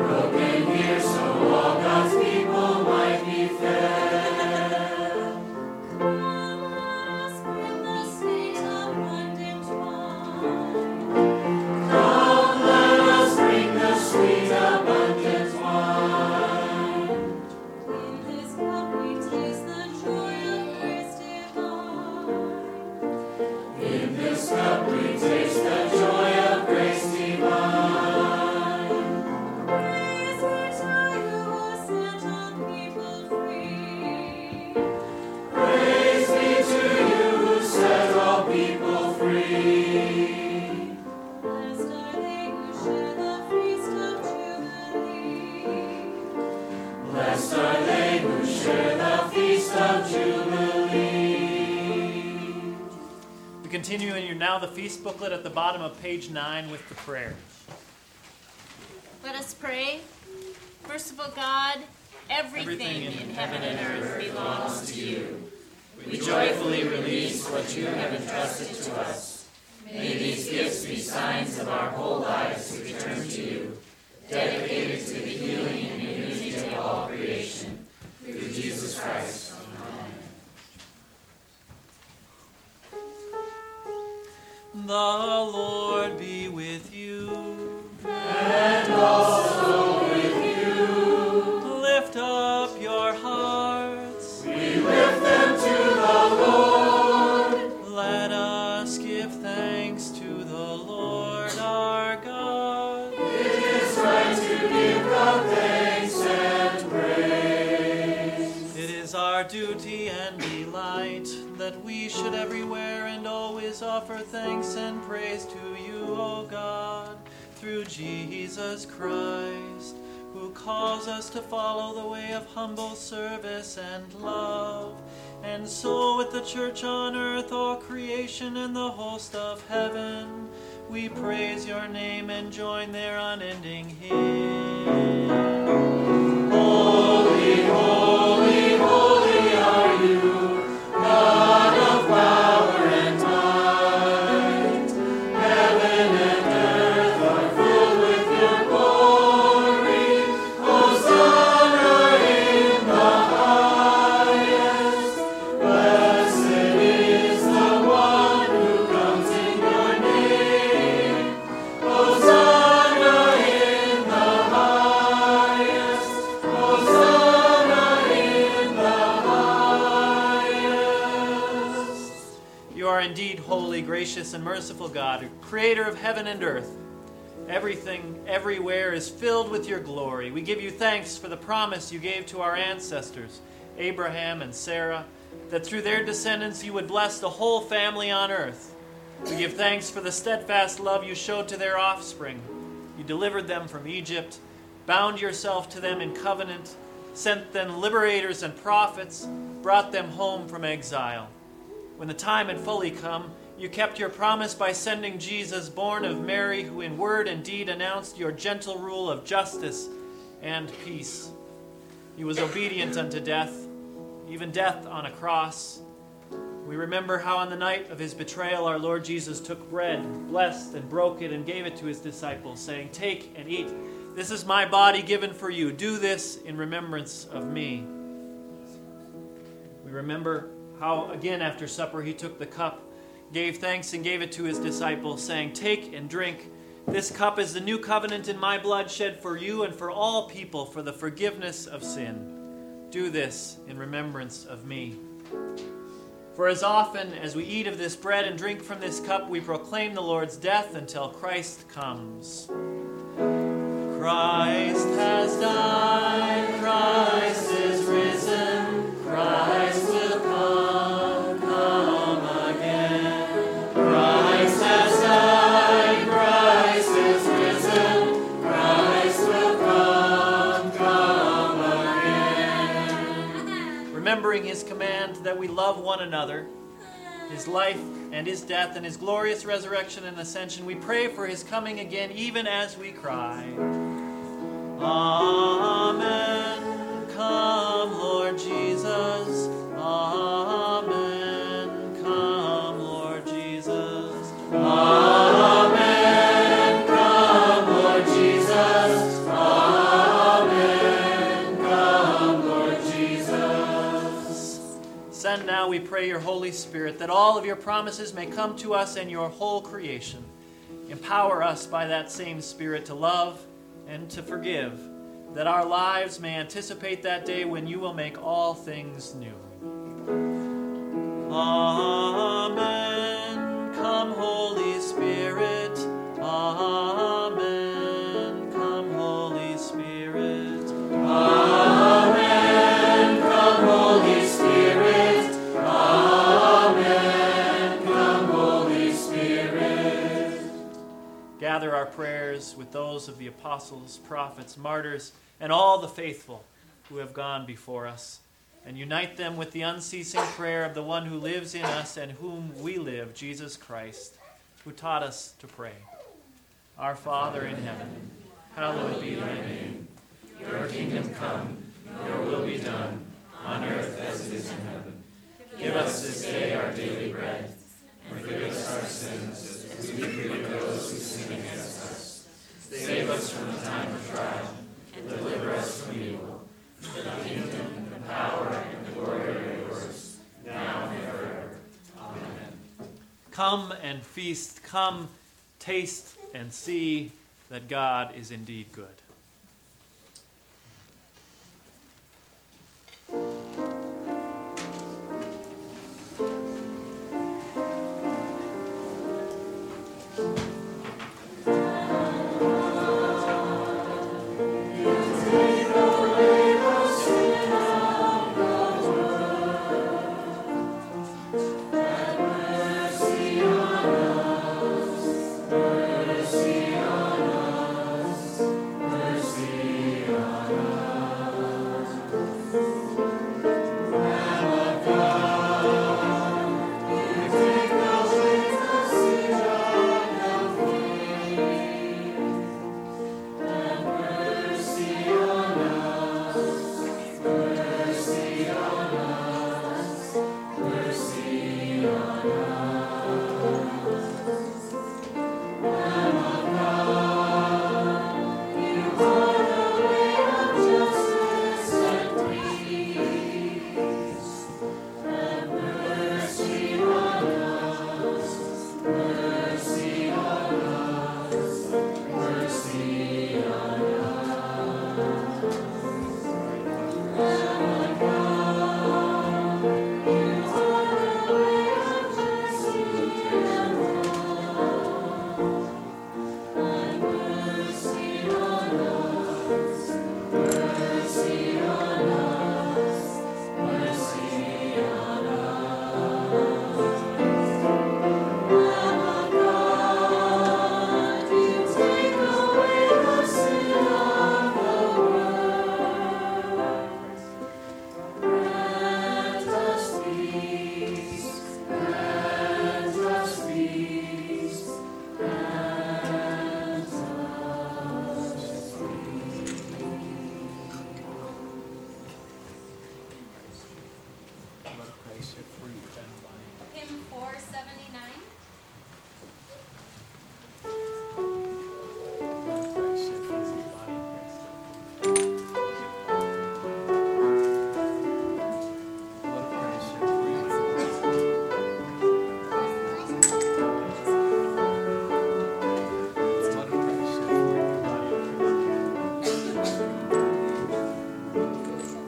broken here so all God's people might be fed. Come, let us bring the sweet abundant wine. Come, let us bring the sweet abundant wine. In this cup we taste the joy of grace divine. In this cup we taste the joy of grace divine. Praise be to you who set all people free. Praise be to you who set all people free. Blessed are they who share the feast of Jubilee. Blessed are they who share the feast of Jubilee. We continue in your Now the Feast booklet at the bottom of page 9 with the prayers. Let us pray. Merciful God, everything in heaven and earth belongs to you. We joyfully release what you have entrusted to us. May these gifts be signs of our whole lives to return to you, dedicated to the healing and unity of all creation. Through Jesus Christ. Amen. The Lord be with you. And also with you. Lift up your hearts. We lift them to the Lord. Let us give thanks to the Lord our God. It is right to give God thanks and praise. It is our duty and delight that we should everywhere and always offer thanks and praise to you, O God, through Jesus Christ, who calls us to follow the way of humble service and love. And so with the church on earth, all creation and the host of heaven, we praise your name and join their unending hymn. Holy, holy, holy are you, God of power and might. Heaven and earth are filled with your glory. Hosanna in the highest. Blessed is the one who comes in your name. Hosanna in the highest. Hosanna in the highest. You are indeed holy, gracious, and merciful God, creator of heaven and earth. Everything, everywhere is filled with your glory. We give you thanks for the promise you gave to our ancestors, Abraham and Sarah, that through their descendants you would bless the whole family on earth. We give thanks for the steadfast love you showed to their offspring. You delivered them from Egypt, bound yourself to them in covenant, sent them liberators and prophets, brought them home from exile. When the time had fully come, you kept your promise by sending Jesus, born of Mary, who in word and deed announced your gentle rule of justice and peace. He was obedient unto death, even death on a cross. We remember how on the night of his betrayal our Lord Jesus took bread, blessed and broke it, and gave it to his disciples, saying, "Take and eat. This is my body given for you. Do this in remembrance of me." We remember how, again after supper, he took the cup, gave thanks, and gave it to his disciples, saying, "Take and drink. This cup is the new covenant in my blood, shed for you and for all people for the forgiveness of sin. Do this in remembrance of me." For as often as we eat of this bread and drink from this cup, we proclaim the Lord's death until Christ comes. Christ has died, Christ is risen, Christ will come again. Christ has died, Christ is risen, Christ will come again. Remembering his command that we love one another, his life and his death and his glorious resurrection and ascension, we pray for his coming again, even as we cry, Amen. Come, Lord Jesus. Amen. Come, Lord Jesus. Amen. Come, Lord Jesus. Amen. we pray your Holy Spirit, that all of your promises may come to us and your whole creation. Empower us by that same Spirit to love and to forgive, that our lives may anticipate that day when you will make all things new. Amen. Come, Holy Spirit. Amen. Come, Holy Spirit. Amen. Come, Holy Spirit. Amen. Come, Holy Spirit. Gather our prayers with those of the apostles, prophets, martyrs, and all the faithful who have gone before us, and unite them with the unceasing prayer of the one who lives in us and whom we live, Jesus Christ, who taught us to pray. Our Father in heaven, hallowed be thy name. Your kingdom come, your will be done, on earth as it is in heaven. Give us this day our daily bread, and forgive us our sins, as we forgive those who sin against us. Save us from the time of trial, and deliver us from evil. For the kingdom, the power, and the glory are yours, now and forever. Amen. Come and feast, come, taste and see that God is indeed good. Hymn 479.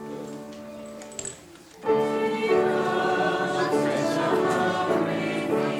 Praise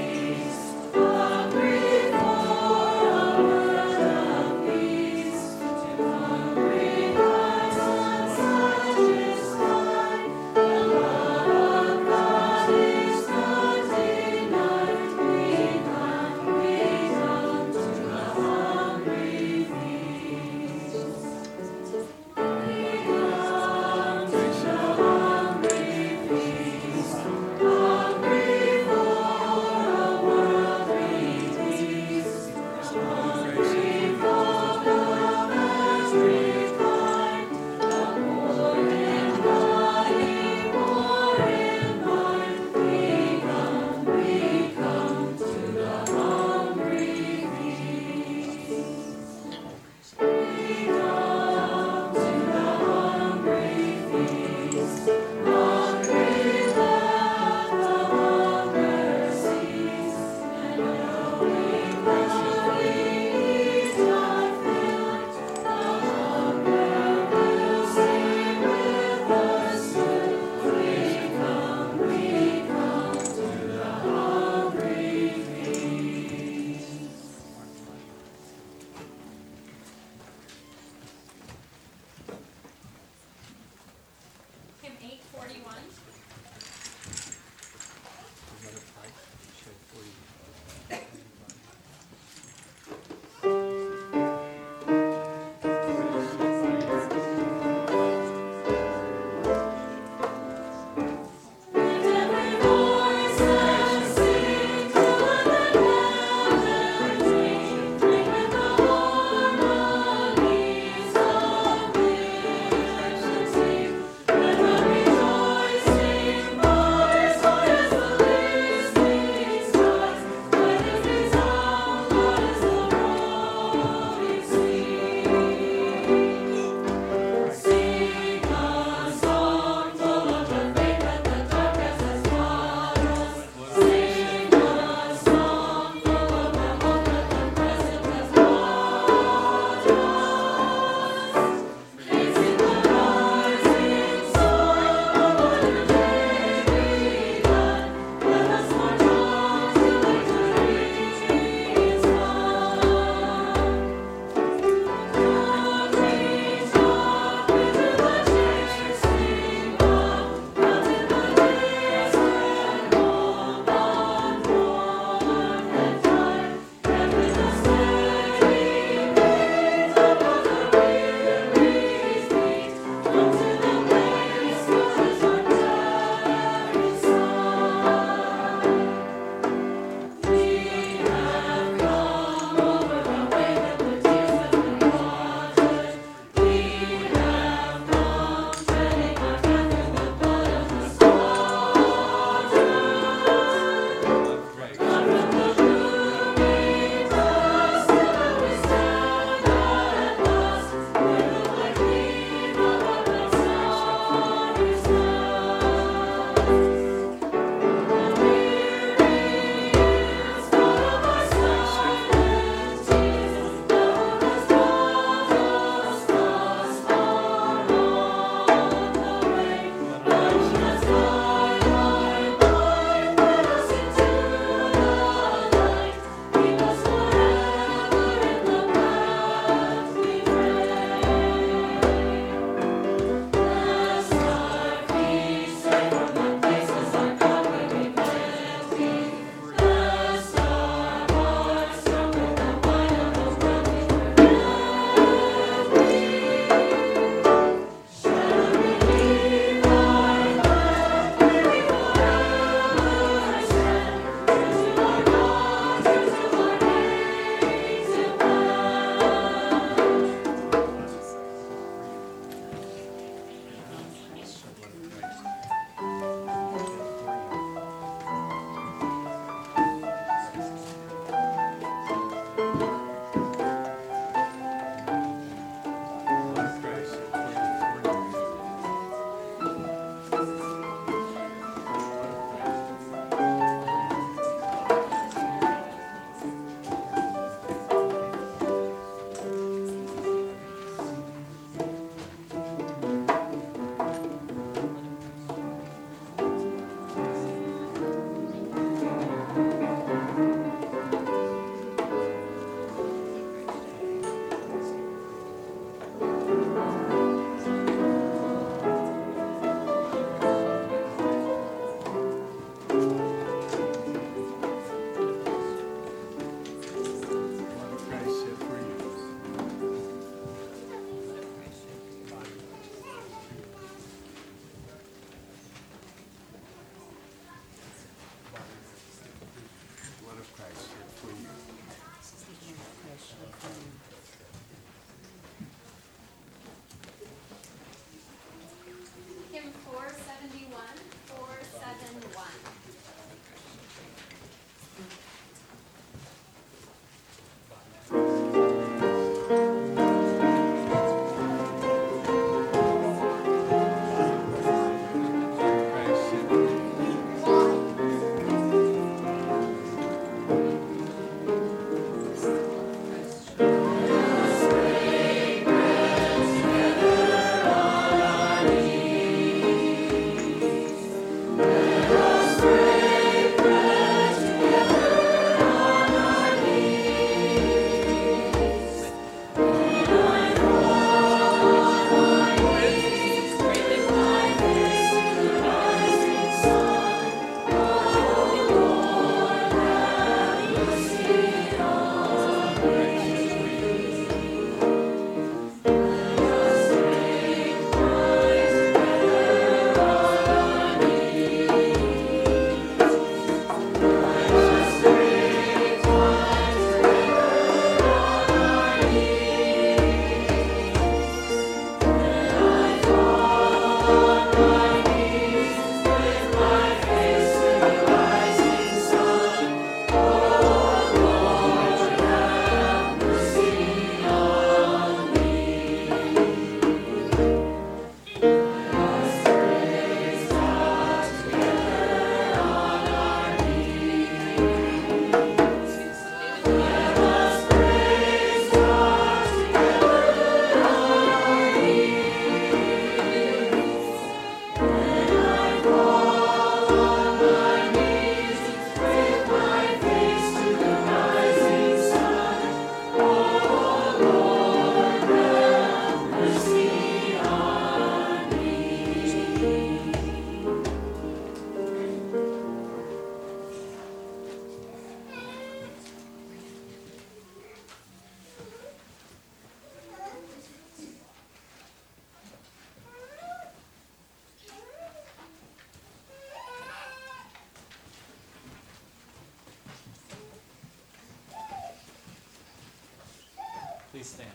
Please stand.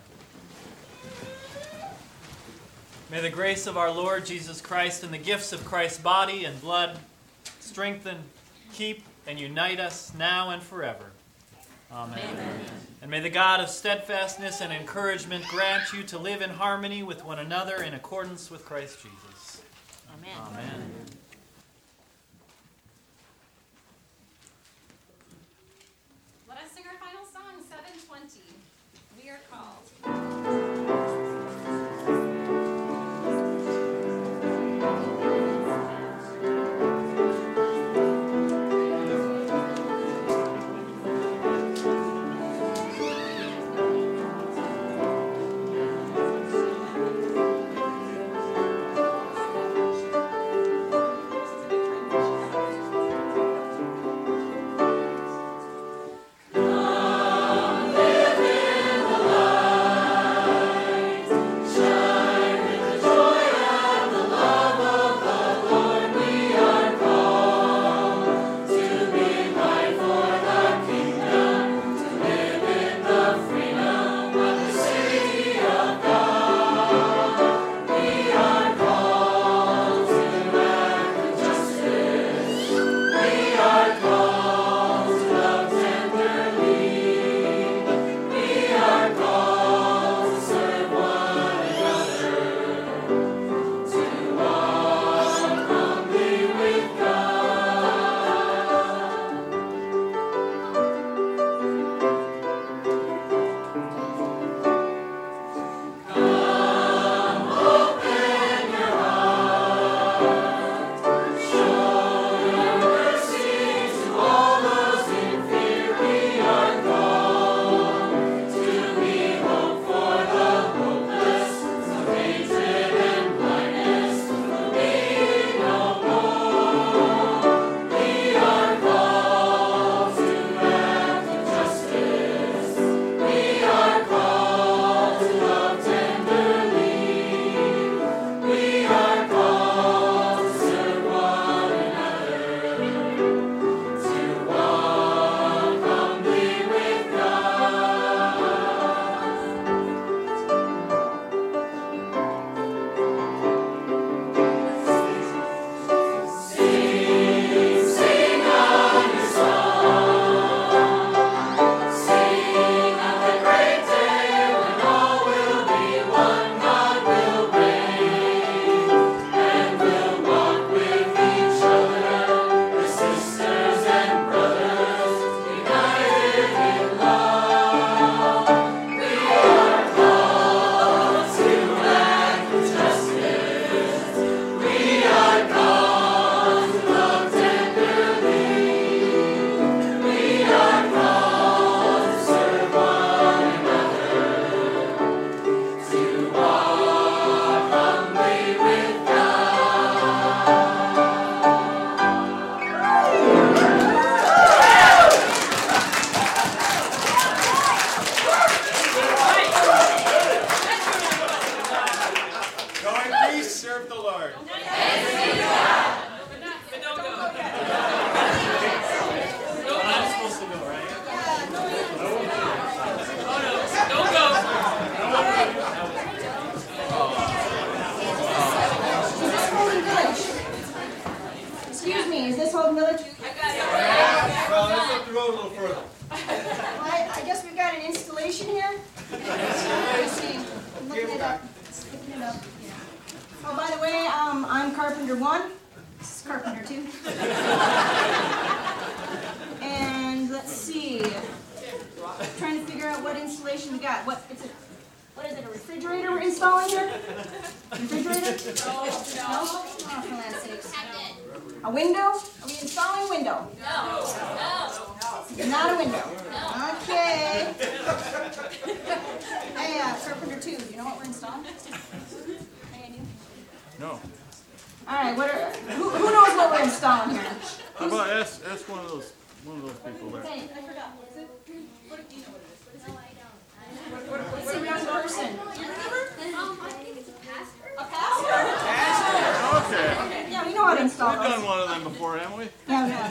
May the grace of our Lord Jesus Christ and the gifts of Christ's body and blood strengthen, keep, and unite us now and forever. Amen. Amen. And may the God of steadfastness and encouragement grant you to live in harmony with one another in accordance with Christ Jesus. Amen. Amen. Let us sing our final song, 720. We are called.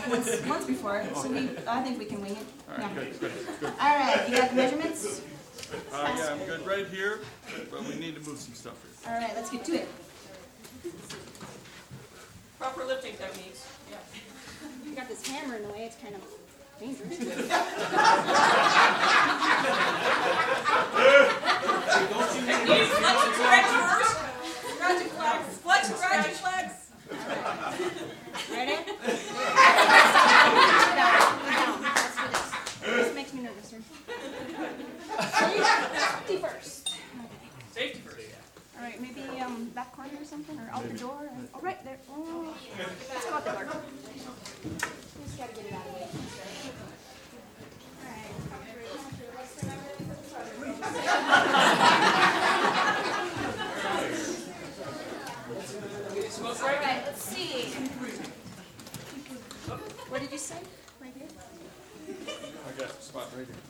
I think we can wing it. All right, good. All right, you got the measurements? Yeah, I'm good right here, but we need to move some stuff here. All right, let's get to it. Proper lifting techniques. Yeah. You got this hammer in the way, it's kind of dangerous. Techniques, flex and stretch first. Stretch and flex. Flex and stretch and flex. Ready? Down. Let's do this. This makes me nervous, sir. Safety first. Safety first. All right, maybe back corner or something, or out the door. Oh, right there. Oh. Let's go out the door. Just gotta get it out of the way. All right, let's see. What did you say? Right here? I got a spot right here.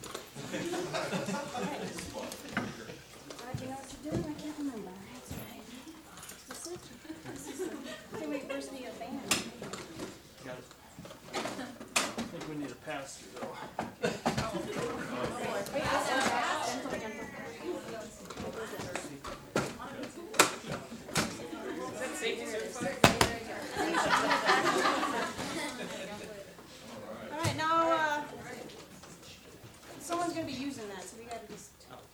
Glad you know what you're doing. I can't remember. That's right. This it? This is the... Okay, wait, where's the band? Got it. I think we need a pass-through, though. Wait, this is gentle. Is that safety certified? All right, now, someone's going to be using that, so we got to just...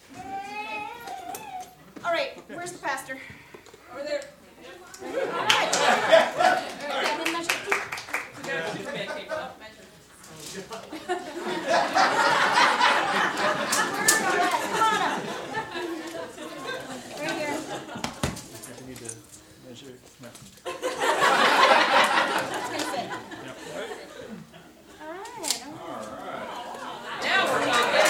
All right, where's the pastor? Over there. All right. Got him measured. We got a Superman tape up. Measure. Come on up. Right here. We need to measure. No. It's going to fit. Yep. All right. Now we're talking.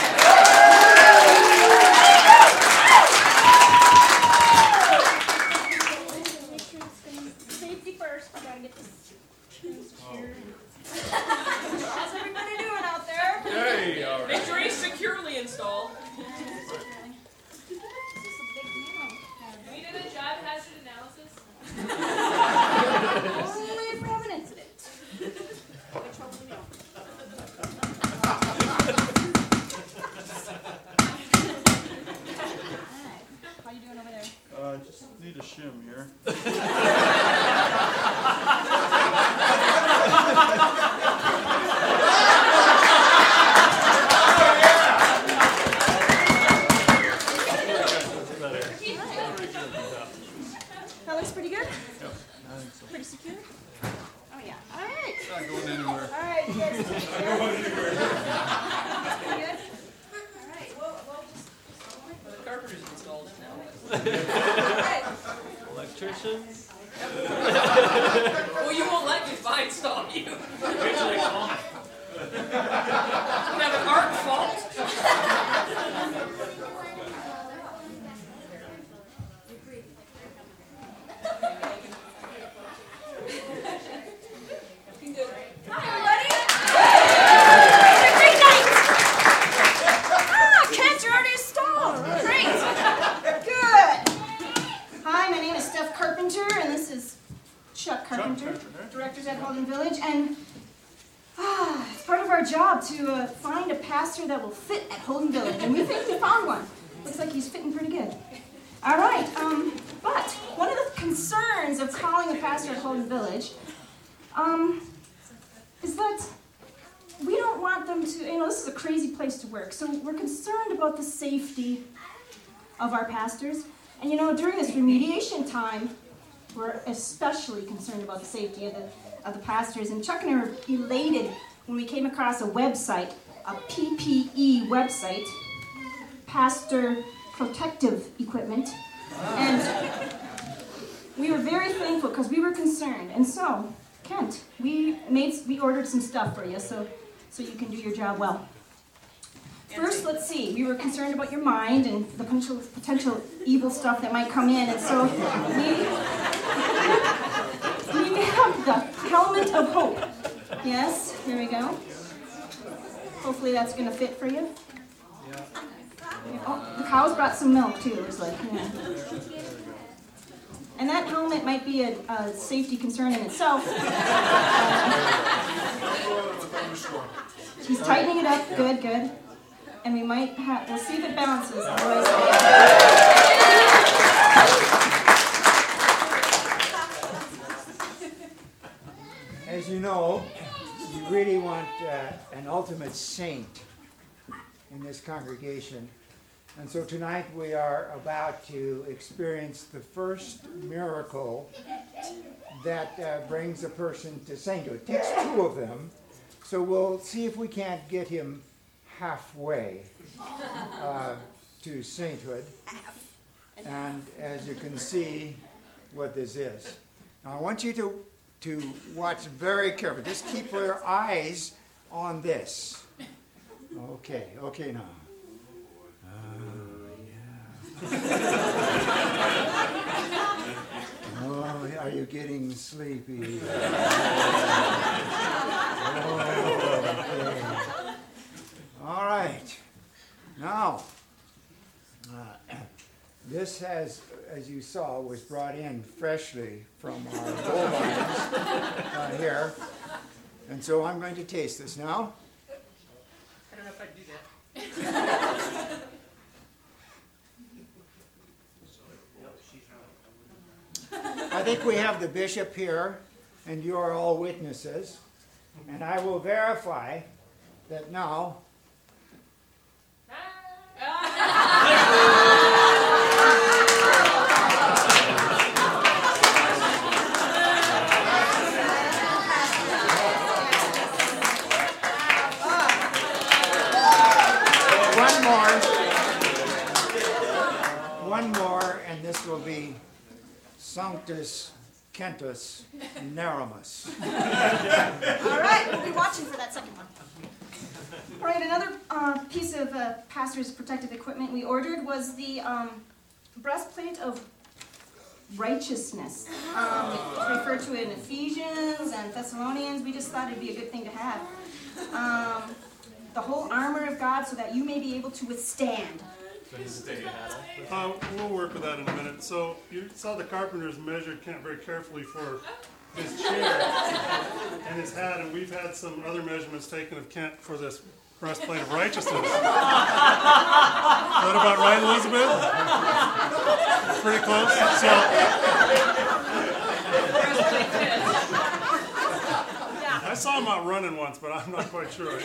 Make sure it's going to safety first. We got to get this secured. How's everybody doing out there? Hey, all right. Make sure he's securely installed. We did a job hazard analysis. Only if we have an incident. Which hopefully we don't. Alright. How you doing over there? Just need a shim here. That looks pretty good? Yep, I think so. Pretty secure? Oh yeah. Alright. Not going anywhere. Alright, you guys take care. That's pretty good. Alright, well, The carpenter's installed in now. Electricians? Well, you won't let me find stop you. Usually call me. You have an art fault. hi everybody! It's a great night! Kent, you're already installed! Great! Good! Hi, my name is Steph Carpenter, and this is Chuck Carpenter, directors at Holden Village, and it's part of our job to find a pastor that will fit at Holden Village, and we think we found one. Looks like he's fitting pretty good. All right, but one of the concerns of calling a pastor at Holden Village is that we don't want them to, this is a crazy place to work, so we're concerned about the safety of our pastors. And during this remediation time, we're especially concerned about the safety of the pastors. And Chuck and I were elated when we came across a website, a PPE website, Pastor Protective Equipment. And we were very thankful because we were concerned. And so, Kent, we ordered some stuff for you so you can do your job well. First, let's see. We were concerned about your mind and the potential evil stuff that might come in, and so we have the helmet of hope. Yes, here we go. Hopefully that's going to fit for you. Oh, the cows brought some milk too. It was like, yeah. And that helmet might be a safety concern in itself. He's tightening it up. Good, good. and we'll see if it balances. As you know, you really want an ultimate saint in this congregation. And so tonight we are about to experience the first miracle that brings a person to sainthood. It takes two of them, so we'll see if we can't get him halfway to sainthood. And as you can see what this is. Now I want you to watch very carefully. Just keep your eyes on this. Okay now. Oh, are you getting sleepy? Okay. All right. Now, this has, as you saw, was brought in freshly from our bovines here. And so I'm going to taste this now. I don't know if I'd do that. I think we have the bishop here, and you are all witnesses. And I will verify that now. One more, and this will be Sanctus Cantus Neramus. All right, we'll be watching for that second one. All right, another piece of pastor's protective equipment we ordered was the breastplate of righteousness. It's referred to in Ephesians and Thessalonians. We just thought it'd be a good thing to have. The whole armor of God so that you may be able to withstand. We'll work with that in a minute. So you saw the carpenters measured Kent very carefully for his chair and his hat, and we've had some other measurements taken of Kent for this breastplate of righteousness. Is that about right, Elizabeth? Pretty close. I saw him out running once, but I'm not quite sure. With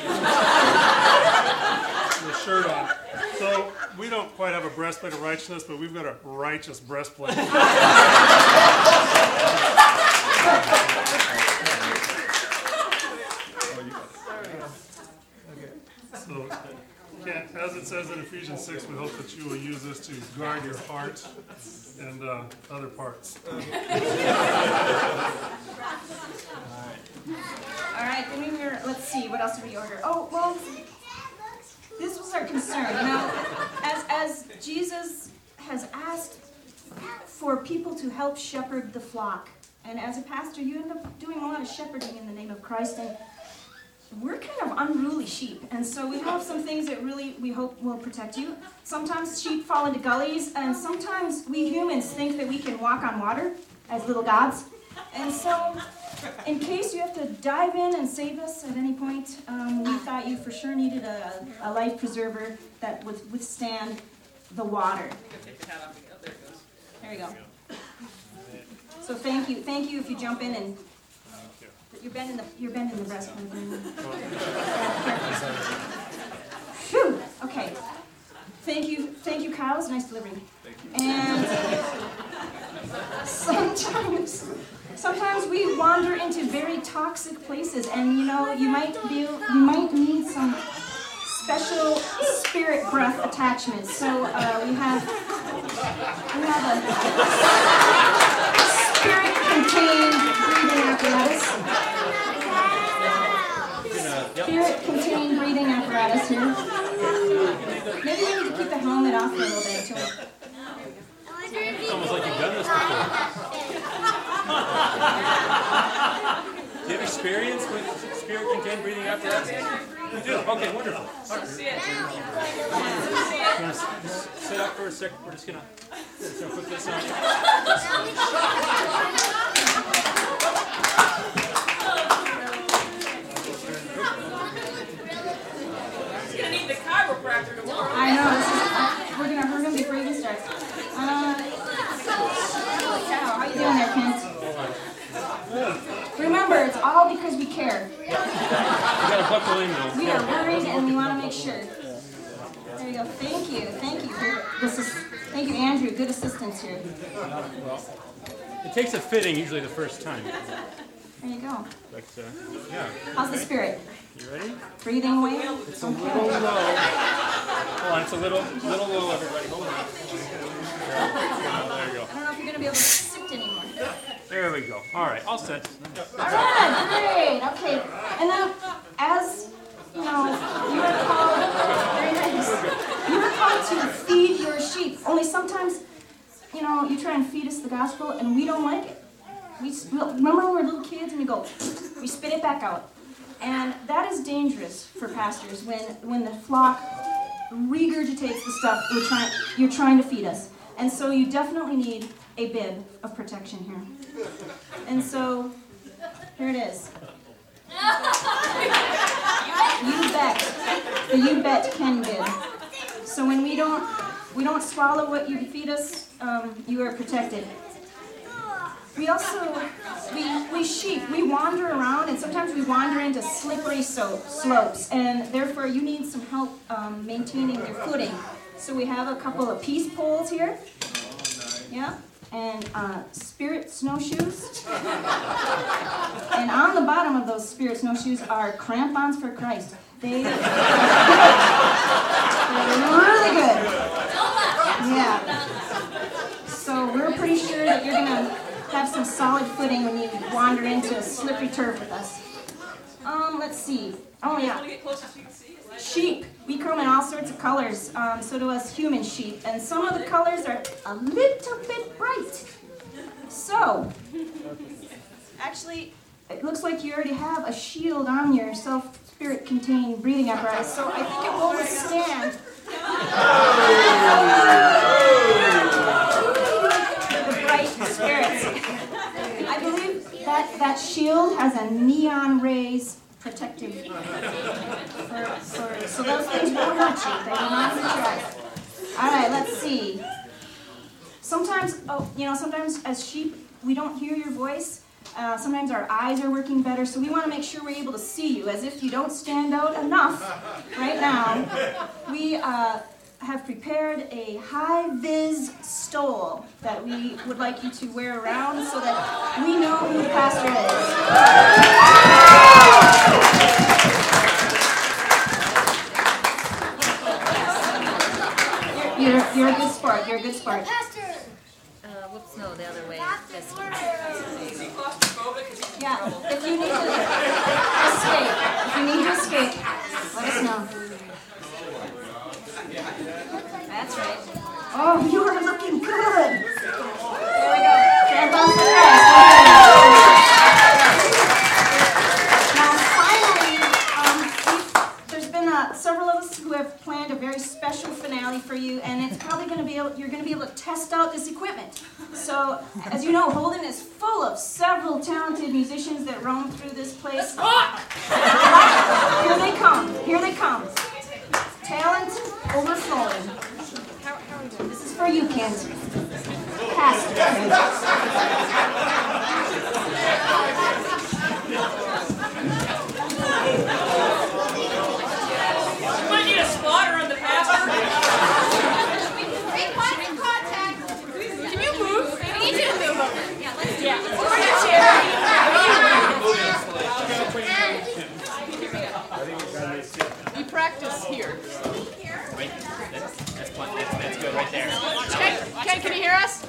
a shirt on. So we don't quite have a breastplate of righteousness, but we've got a righteous breastplate. So, Kent, as it says in Ephesians 6, we hope that you will use this to guard your heart and other parts. All right, then let's see, what else did we order? Oh, well, this was our concern. You know, as Jesus has asked for people to help shepherd the flock, and as a pastor, you end up doing a lot of shepherding in the name of Christ, and we're kind of unruly sheep, and so we have some things that really we hope will protect you. Sometimes sheep fall into gullies, and sometimes we humans think that we can walk on water as little gods, and so in case you have to dive in and save us at any point, we thought you for sure needed a life preserver that would withstand the water. There you go. So thank you if you jump in and you're bending the breastplate. Phew. Okay. Thank you, Kyle. It was nice delivery. And sometimes we wander into very toxic places, and you know you might need some special spirit breath attachments. So we have a spirit-contained breathing apparatus. Spirit-contained breathing apparatus here. Maybe we need to keep the helmet off for a little bit until. It's almost like you've done this before. Do you have experience with spirit-contained breathing apparatus? You do? Okay, wonderful. All right. Sit up for a second. We're just going to put this on. He's going to need the chiropractor all because we care. You gotta buckle in though. We are worried and we want to make sure. There you go. Thank you. Thank you. Thank you, Andrew. Good assistance here. Well, it takes a fitting usually the first time. There you go. But, yeah. How's the spirit? You ready? Breathing away? It's a little low. Hold on, it's a little low, everybody. Hold on. There you go. I don't know if you're going to be able to sit anymore. There we go. All right, all set. All right, great. Okay. And now, as you know, you are called, very nice. You are called to feed your sheep. Only sometimes, you know, you try and feed us the gospel and we don't like it. Remember when we were little kids and we spit it back out. And that is dangerous for pastors when the flock regurgitates the stuff you're trying to feed us. And so you definitely need a bib of protection here. And so, here it is. You bet Ken bib. So when we don't swallow what you feed us, you are protected. We also, we wander around, and sometimes we wander into slippery slopes, and therefore you need some help maintaining your footing. So we have a couple of peace poles here, yeah, and spirit snowshoes. And on the bottom of those spirit snowshoes are crampons for Christ. They're really good. Yeah. So we're pretty sure that you're gonna have some solid footing when you wander into slippery turf with us. Let's see. Oh yeah. Sheep. We come in all sorts of colors. So do us human sheep. And some of the colors are a little bit bright. So, actually, it looks like you already have a shield on your self-spirit-contained breathing apparatus. So I think it will withstand the bright spirits. I believe that shield has a neon rays protective so those things won't hurt you. They will not hurt your eyes. All right, let's see. Sometimes as sheep, we don't hear your voice. Sometimes our eyes are working better, so we want to make sure we're able to see you. As if you don't stand out enough right now, we have prepared a high-vis stole that we would like you to wear around so that we know who the pastor is. You're a good sport. You're a good sport. Whoops, no, the other way. This way. Yeah, if you need to escape, let us know. That's right. Oh, you are looking good. There we go. Crampons for Christ. Now, finally, there's been several of us who have planned a very special finale for you, and it's probably going to be you're going to be able to test out this equipment. So, as you know, Holden is full of several talented musicians that roam through this place. Here they come. Here they come. Talent overflowing. How are we doing? This is for you, Kent. Pastor Kent. You might need a spotter on the pastor. Can you move? We need you to move over. Yeah, let's do it. Over your chair. We practice here. Right. That's good right there. Ken, can you hear us?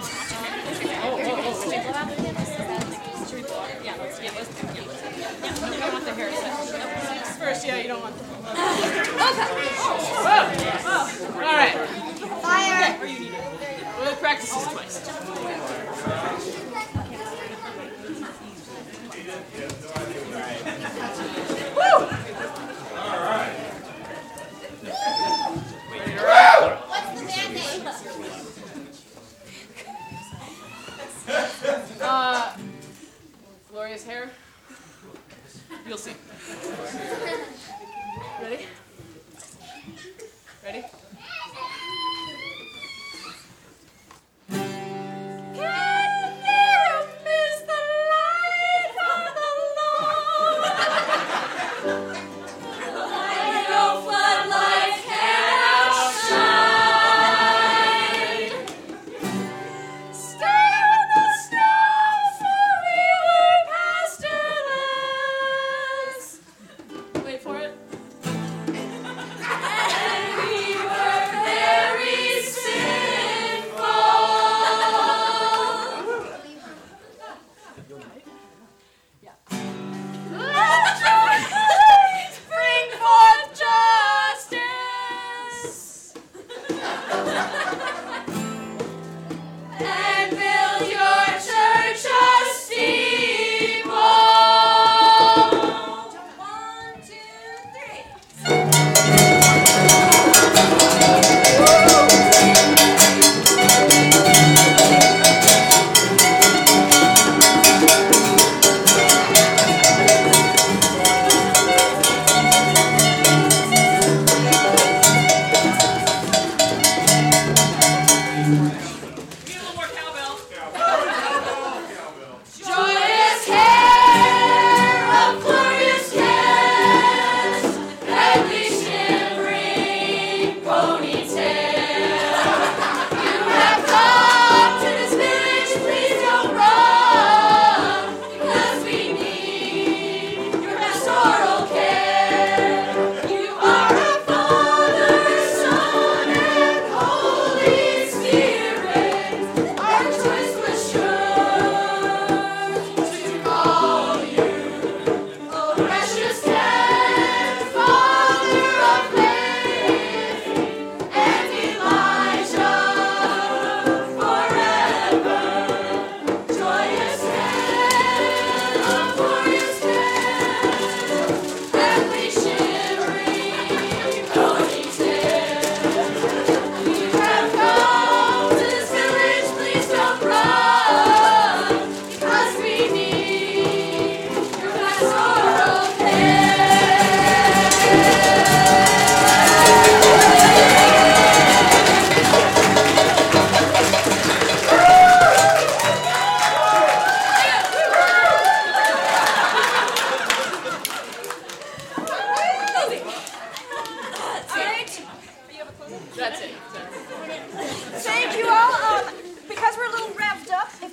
Yeah, let's get it. No, we don't want the hair. First, yeah, you don't want the All right. Fire. We'll practice this twice. Woo! What's the band-aid? Gloria's hair. You'll see. Ready? Ready? Ken Niram is the light of the Lord.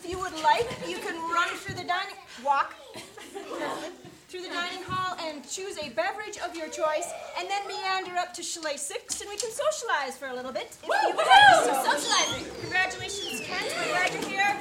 if you would like, you can run through the walk through the dining hall and choose a beverage of your choice, and then meander up to Chalet 6, and we can socialize for a little bit. If you would like to socializing. Congratulations, Kent. We're glad you're here.